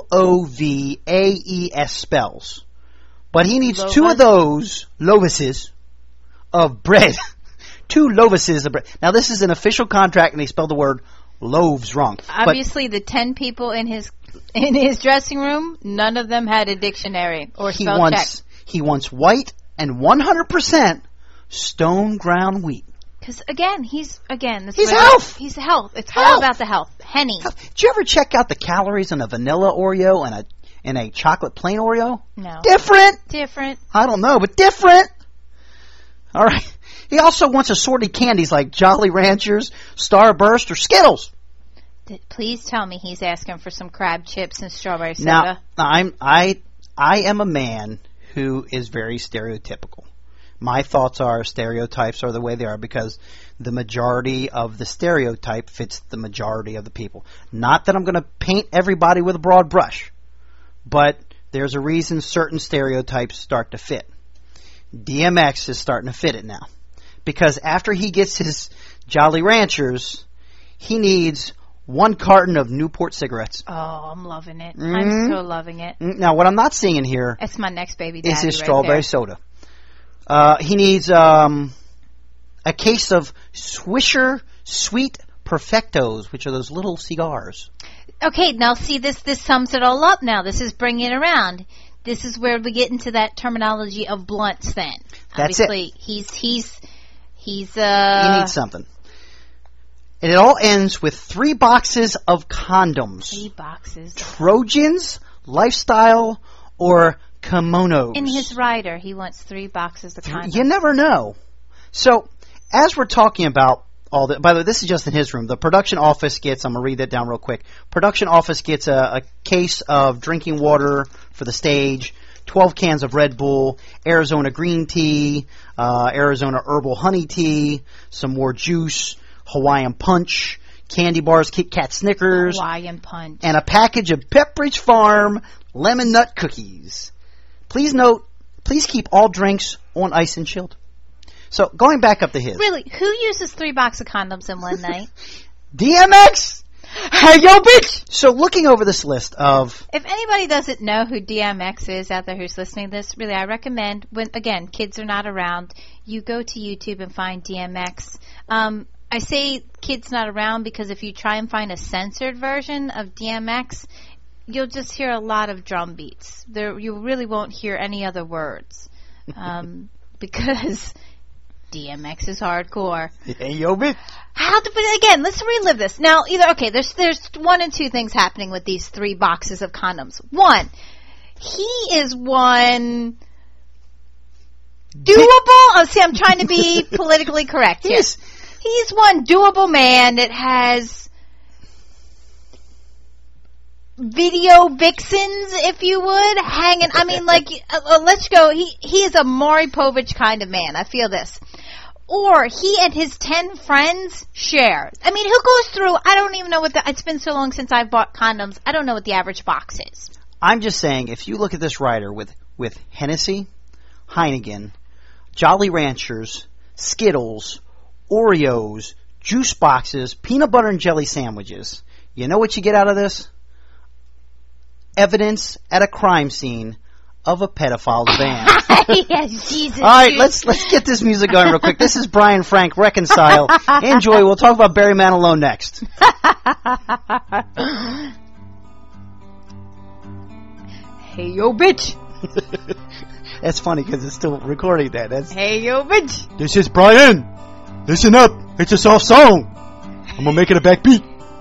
Lovaes spells, but he needs 2 of those loaves of bread. 2 loaves of bread. Now, this is an official contract, and they spelled the word loaves wrong. Obviously, the 10 people in his dressing room, none of them had a dictionary or spell check. He wants white and 100% stone ground wheat. Because he's health. He's health. It's all about the health. Henny. Did you ever check out the calories in a vanilla Oreo and a chocolate plain Oreo? No. Different. I don't know, but different. All right. He also wants assorted candies like Jolly Ranchers, Starburst, or Skittles. Please tell me he's asking for some crab chips and strawberry soda. Now, I am a man who is very stereotypical. My thoughts are stereotypes are the way they are because the majority of the stereotype fits the majority of the people. Not that I'm going to paint everybody with a broad brush, but there's a reason certain stereotypes start to fit. DMX is starting to fit it now. Because after he gets his Jolly Ranchers, he needs 1 carton of Newport cigarettes. Oh, I'm loving it. Mm-hmm. I'm so loving it. Now, what I'm not seeing in here... It's my next baby daddy is his strawberry soda. He needs a case of Swisher Sweet Perfectos, which are those little cigars. Okay, now see, this sums it all up now. This is bringing it around. This is where we get into that terminology of blunts then. That's Obviously, it. He's He needs something. And it all ends with 3 boxes of condoms. 3 boxes. Trojans, Lifestyle, or kimonos. In his rider, he wants 3 boxes of condoms. You never know. So, as we're talking about all that, by the way, this is just in his room. The production office gets, I'm going to read that down real quick. Production office gets a case of drinking water for the stage, 12 cans of Red Bull, Arizona green tea, Arizona herbal honey tea, some more juice, Hawaiian punch, candy bars, Kit Kat Snickers, Hawaiian Punch. and a package of Pepperidge Farm lemon nut cookies. Please note, please keep all drinks on ice and chilled. So, going back up to his. Really, who uses 3 boxes of condoms in one night? DMX! Hey, yo, bitch! So, looking over this list of... If anybody doesn't know who DMX is out there who's listening to this, really, I recommend, when, again, kids are not around, you go to YouTube and find DMX. I say kids not around because if you try and find a censored version of DMX, you'll just hear a lot of drum beats. You really won't hear any other words. Because DMX is hardcore. Hey, yo, bitch! But again, let's relive this. Now, there's 1 and 2 things happening with these 3 boxes of condoms. 1, he is one doable. See, I'm trying to be politically correct here. He's one doable man that has video vixens, if you would, hanging. I mean, let's go. He is a Maury Povich kind of man. I feel this. Or he and his 10 friends share. I mean, who goes through, I don't even know it's been so long since I've bought condoms, I don't know what the average box is. I'm just saying, if you look at this rider with Hennessy, Heineken, Jolly Ranchers, Skittles, Oreos, juice boxes, peanut butter and jelly sandwiches, you know what you get out of this? Evidence at a crime scene of a pedophile's van. Yes, Jesus. All right, let's get this music going real quick. This is Brian Frank, Reconcile. Enjoy. We'll talk about Barry Manilow next. Hey, yo, bitch. That's funny because it's still recording that. Hey, yo, bitch. This is Brian. Listen up. It's a soft song. I'm gonna make it a backbeat.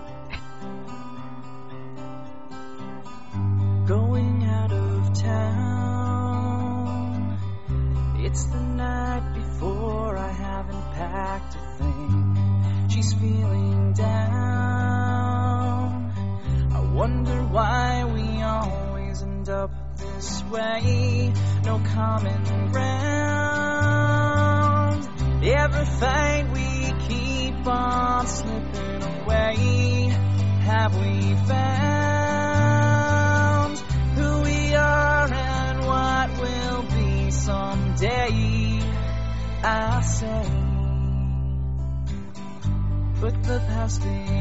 Going out of town. It's the night before, I haven't packed a thing. She's feeling down. I wonder why we always end up this way. No common ground. Every fight we keep on slipping away. Have we found who we are and what we'll be someday? I say, put the past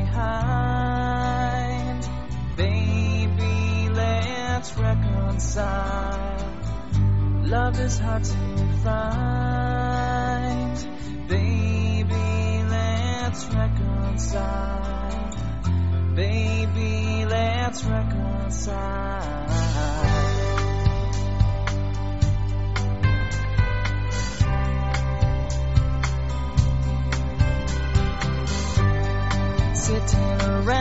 behind. Baby, let's reconcile. Love is hard to find. Baby, let's reconcile. Baby, let's reconcile. Sitting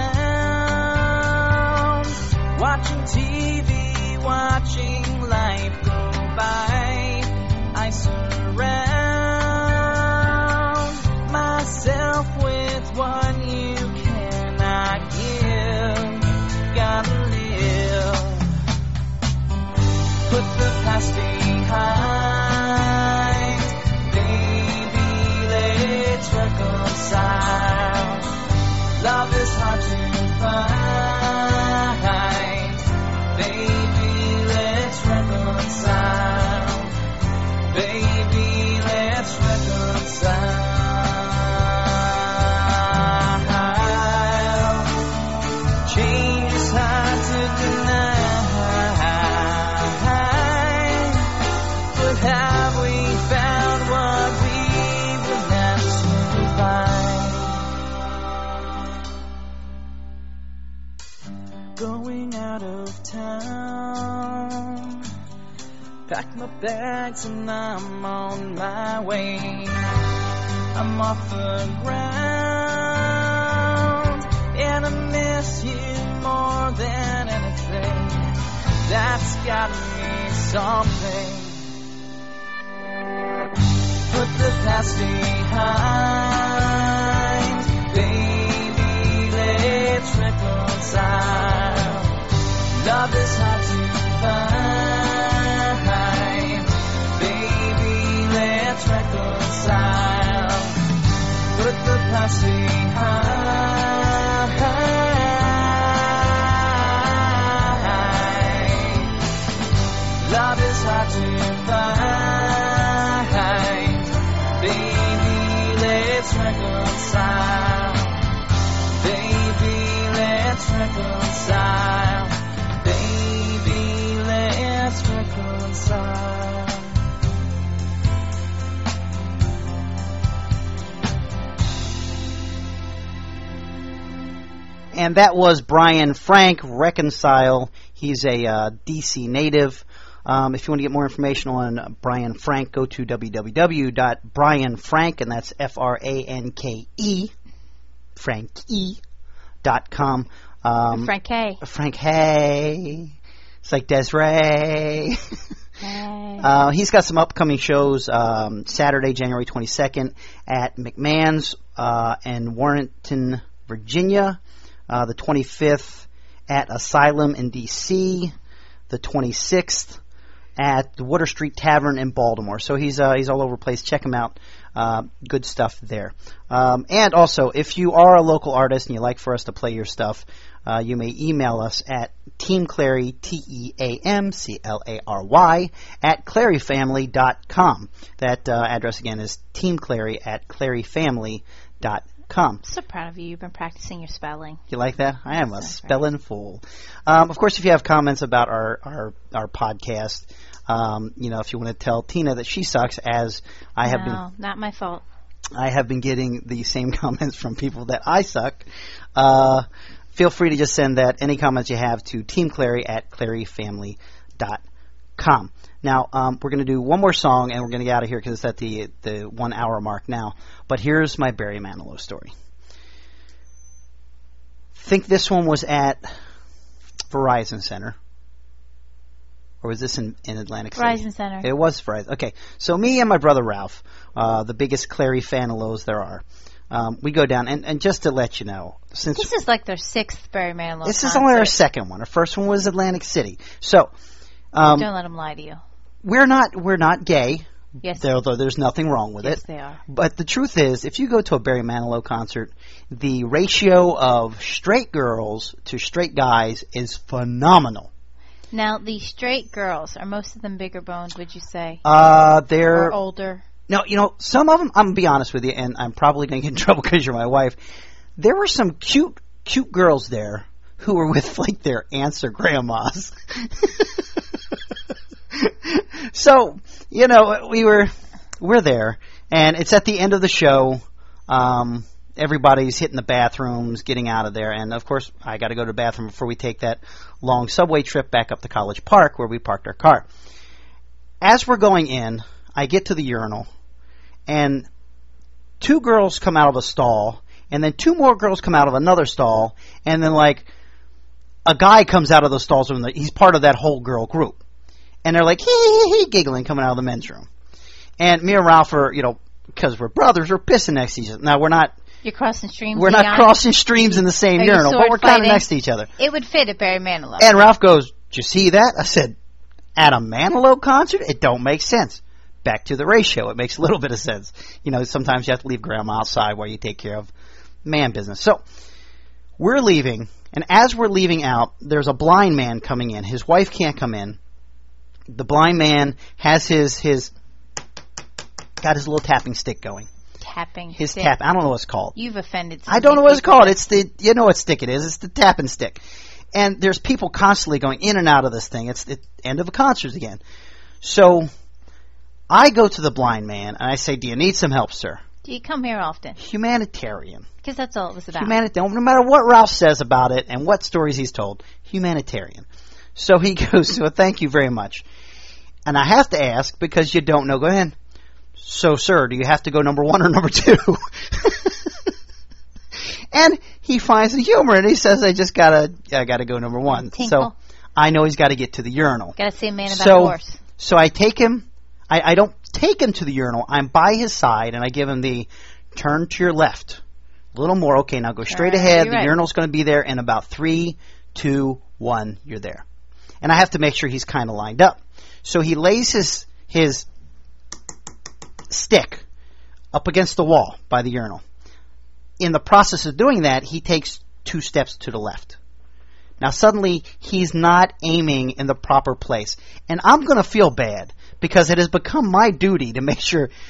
around, watching TV, watching life go by. I surround myself with what you cannot give. Gotta live. Put the past behind. Baby, let's reconcile. Love is hard to find. Baby, let's reconcile. Baby, let's reconcile. Change is hard to deny. But have we found what we were meant to find? Going out of town. Pack my bags and I'm on my way. I'm off the ground, and I miss you more than anything. That's got me something. Put the past behind. Baby, let's reconcile. Love is hard to find. Baby, let's reconcile. Put the past behind. And that was Brian Frank, Reconcile. He's a DC native. If you want to get more information on Brian Frank, go to www.brianfrank, and that's Franke, Frankie.com. Frank Hay. Frank Hay. It's like Desiree. Hey. He's got some upcoming shows Saturday, January 22nd at McMahon's in Warrenton, Virginia. The 25th at Asylum in D.C. The 26th at the Water Street Tavern in Baltimore. So he's all over the place. Check him out. Good stuff there. And also, if you are a local artist and you like for us to play your stuff, you may email us at teamclary, TEAMCLARY, at claryfamily.com. That address again is teamclary at claryfamily.com. So proud of you. You've been practicing your spelling. You like that? I am a That's spelling fool. Of course, if you have comments about our podcast, if you want to tell Tina that she sucks, as I have been. No, not my fault. I have been getting the same comments from people that I suck. Feel free to just send any comments you have to teamclary at claryfamily.com. Now, we're going to do one more song, and we're going to get out of here because it's at the 1 hour mark now. But here's my Barry Manilow story. Think this one was at Verizon Center. Or was this in Atlantic City? Verizon Center. It was Verizon. Okay. So me and my brother Ralph, the biggest Clary Fanilows there are, we go down. And just to let you know, since This is like their 6th Barry Manilow this is concert. only our second one. Our first one was Atlantic City. So Don't let them lie to you. we're not gay. Yes, Although there's nothing wrong with yes it. they are. But the truth is, if you go to a Barry Manilow concert, the ratio of straight girls to straight guys is phenomenal. Now, the straight girls, are most of them bigger boned, would you say? They're Or older? No, some of them, I'm going to be honest with you, and I'm probably going to get in trouble because you're my wife. There were some cute girls there who were with, like, their aunts or grandmas. So, we're there, and it's at the end of the show. Everybody's hitting the bathrooms, getting out of there, and, of course, I got to go to the bathroom before we take that long subway trip back up to College Park where we parked our car. As we're going in, I get to the urinal, and 2 girls come out of a stall, and then 2 more girls come out of another stall, and then, like, a guy comes out of the stalls, and he's part of that whole girl group. And they're like, hee, giggling, coming out of the men's room. And me and Ralph are, because we're brothers, we're pissing next to each other. Now, we're not You're crossing streams. We're not Leon? crossing streams in the same Are you urinal, but sword we're kind of fighting? next to each other. It would fit at Barry Manilow. And Ralph goes, "Did you see that?" I said, "At a Manilow concert? It don't make sense." Back to the ratio. It makes a little bit of sense. Sometimes you have to leave grandma outside while you take care of man business. So, we're leaving, and as we're leaving out, there's a blind man coming in. His wife can't come in. The blind man has got his little tapping stick going. Tapping. His stick. tap. I don't know what it's called. You've offended. I don't know what it's called. It's what stick it is. It's the tapping stick. And there's people constantly going in and out of this thing. It's the end of a concert again. So I go to the blind man and I say, "Do you need some help, sir?" Do you come here often? Humanitarian. Because that's all it was about. Humanitarian. No matter what Ralph says about it and what stories he's told, humanitarian. So he goes, "Well, thank you very much." And I have to ask, because you don't know, go ahead. "So, sir, do you have to go number 1 or number 2? And he finds the humor, and he says, I gotta go number 1. Tinkle. So I know he's got to get to the urinal. Gotta see a man about a horse. So I take him. I don't take him to the urinal. I'm by his side, and I give him the turn to your left. A little more. Okay, now go straight ahead. You're The right. urinal's going to be there in about 3, 2, 1. You're there. And I have to make sure he's kind of lined up. So he lays his stick up against the wall by the urinal. In the process of doing that, he takes 2 steps to the left. Now suddenly, he's not aiming in the proper place. And I'm going to feel bad, because it has become my duty to make sure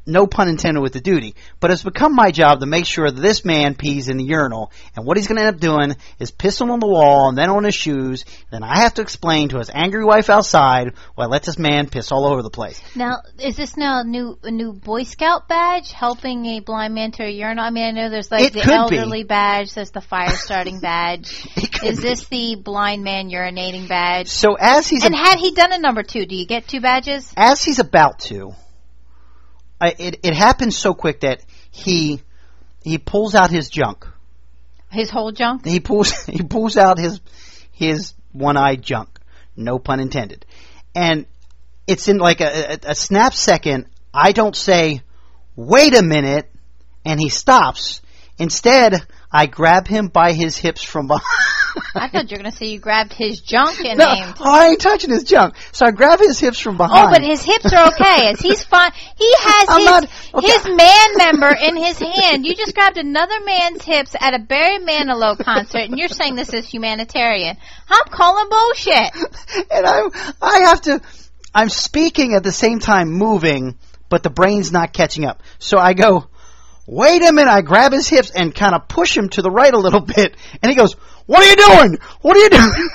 no pun intended with the duty, but it's become my job to make sure that this man pees in the urinal, and what he's going to end up doing is pissing on the wall and then on his shoes. Then I have to explain to his angry wife outside why I let this man piss all over the place. Now, is this now a new Boy Scout badge, helping a blind man to a urinal? I mean, I know there's like It the could elderly be. badge, there's the fire starting badge. It could Is this the blind man urinating badge? So as he's And had he done a number 2, do you get 2 badges? as he's about to, it happens so quick that he pulls out his junk. His whole junk? He pulls out his one-eyed junk. No pun intended. And it's in like a snap second. I don't say, wait a minute, and he stops. Instead, I grab him by his hips from behind. I thought you were going to say you grabbed his junk and No, aimed. I ain't touching his junk. So I grab his hips from behind. Oh, but his hips are okay. As he's fine. He has his man member in his hand. You just grabbed another man's hips at a Barry Manilow concert, and you're saying this is humanitarian. I'm calling bullshit. And I have to, I'm speaking at the same time moving, but the brain's not catching up. So I go, wait a minute, I grab his hips and kind of push him to the right a little bit, and he goes, what are you doing? What are you doing?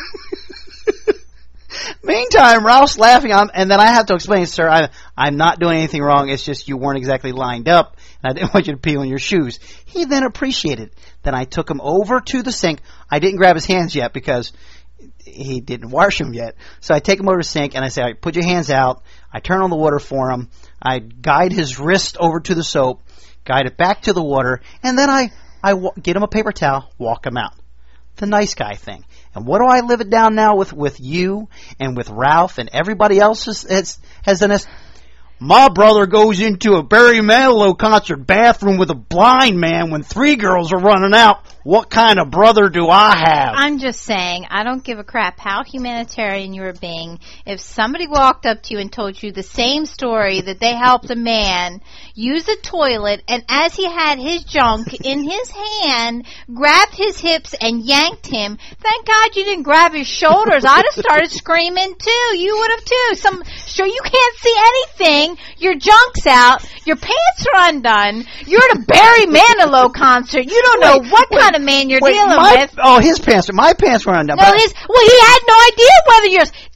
Meantime, Ralph's laughing, and then I have to explain, sir, I'm not doing anything wrong, it's just you weren't exactly lined up, and I didn't want you to pee on your shoes. He then appreciated it. Then I took him over to the sink. I didn't grab his hands yet because he didn't wash them yet. So I take him over to the sink, and I say, all right, put your hands out. I turn on the water for him. I guide his wrist over to the soap, guide it back to the water, and then I get him a paper towel, walk him out. The nice guy thing. And what do I live it down now with you and with Ralph and everybody else has done this? My brother goes into a Barry Manilow concert bathroom with a blind man when 3 girls are running out. What kind of brother do I have? I'm just saying, I don't give a crap how humanitarian you were being. If somebody walked up to you and told you the same story, that they helped a man use a toilet, and as he had his junk in his hand, grabbed his hips and yanked him, thank God you didn't grab his shoulders. I'd have started screaming too. You would have too. Sure, you can't see anything. Your junk's out. Your pants are undone. You're at a Barry Manilow concert. You don't know what kind of man you're dealing with. Oh, my pants were undone. No, he had no idea whether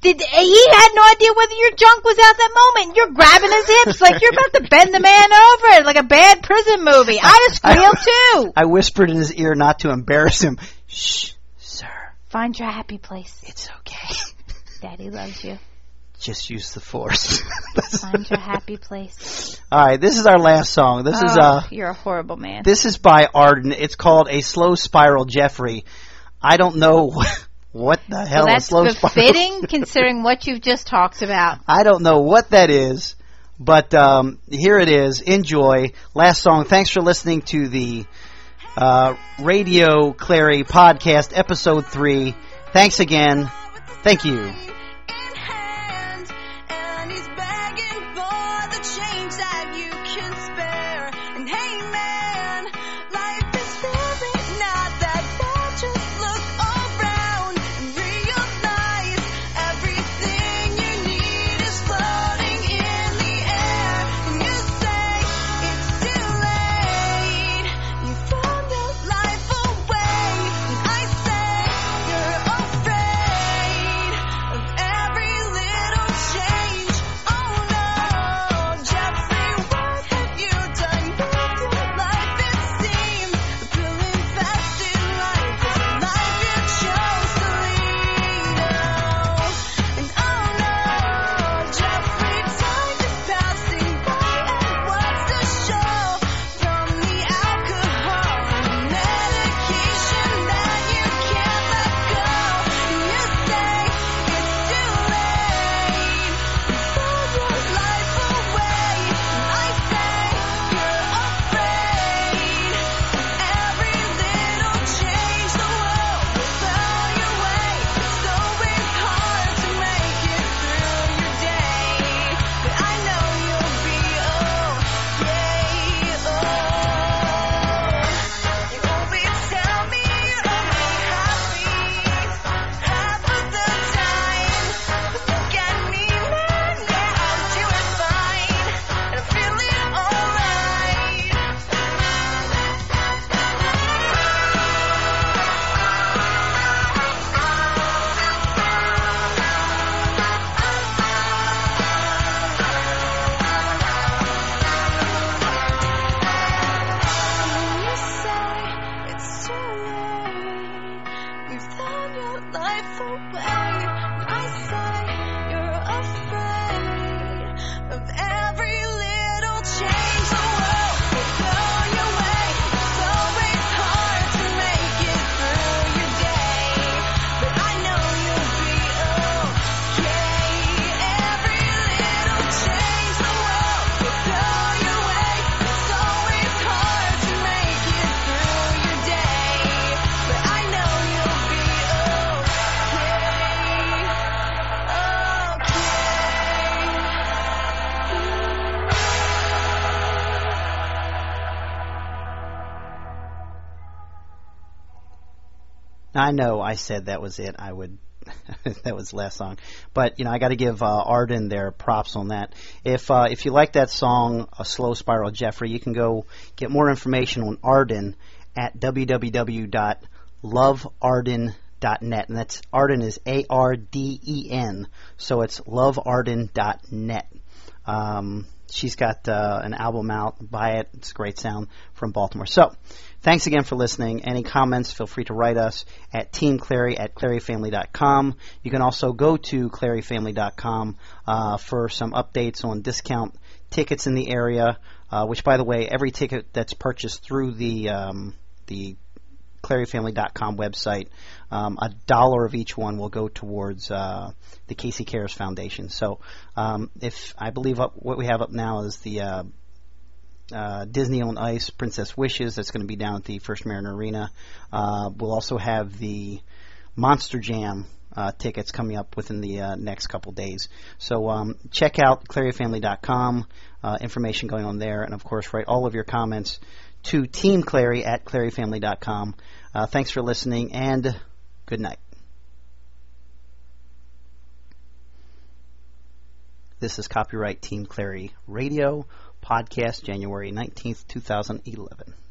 your junk was out that moment. You're grabbing his hips like you're about to bend the man over, like a bad prison movie. I'd have squealed too. I whispered in his ear not to embarrass him. Shh, sir. Find your happy place. It's okay. Daddy loves you. Just use the force. Find your happy place. All right, this is our last song. You're a horrible man. This is by Arden. It's called A Slow Spiral Jeffrey. I don't know what the hell that's a slow spiral. befitting considering what you've just talked about. I don't know what that is, but here it is. Enjoy. Last song. Thanks for listening to the Radio Clary podcast, episode 3. Thanks again. Thank you. I know I said that was it. I would. That was the last song, but I got to give Arden their props on that. If you like that song, A Slow Spiral, Jeffrey, you can go get more information on Arden at www.lovearden.net, and that's Arden is ARDEN, so it's lovearden.net. She's got an album out. Buy it. It's a great sound from Baltimore. So, thanks again for listening. Any comments, feel free to write us at teamclary@claryfamily.com. You can also go to claryfamily.com for some updates on discount tickets in the area, which, by the way, every ticket that's purchased through the claryfamily.com website, $1 of each one will go towards the Casey Cares Foundation. So if I believe what we have up now is the Disney on Ice Princess Wishes, that's going to be down at the First Mariner Arena. We'll also have the Monster Jam tickets coming up within the next couple days. So check out claryfamily.com, information going on there, and of course write all of your comments to teamclary@claryfamily.com. Thanks for listening, and good night. This is copyright Team Clary Radio, podcast January 19th, 2011.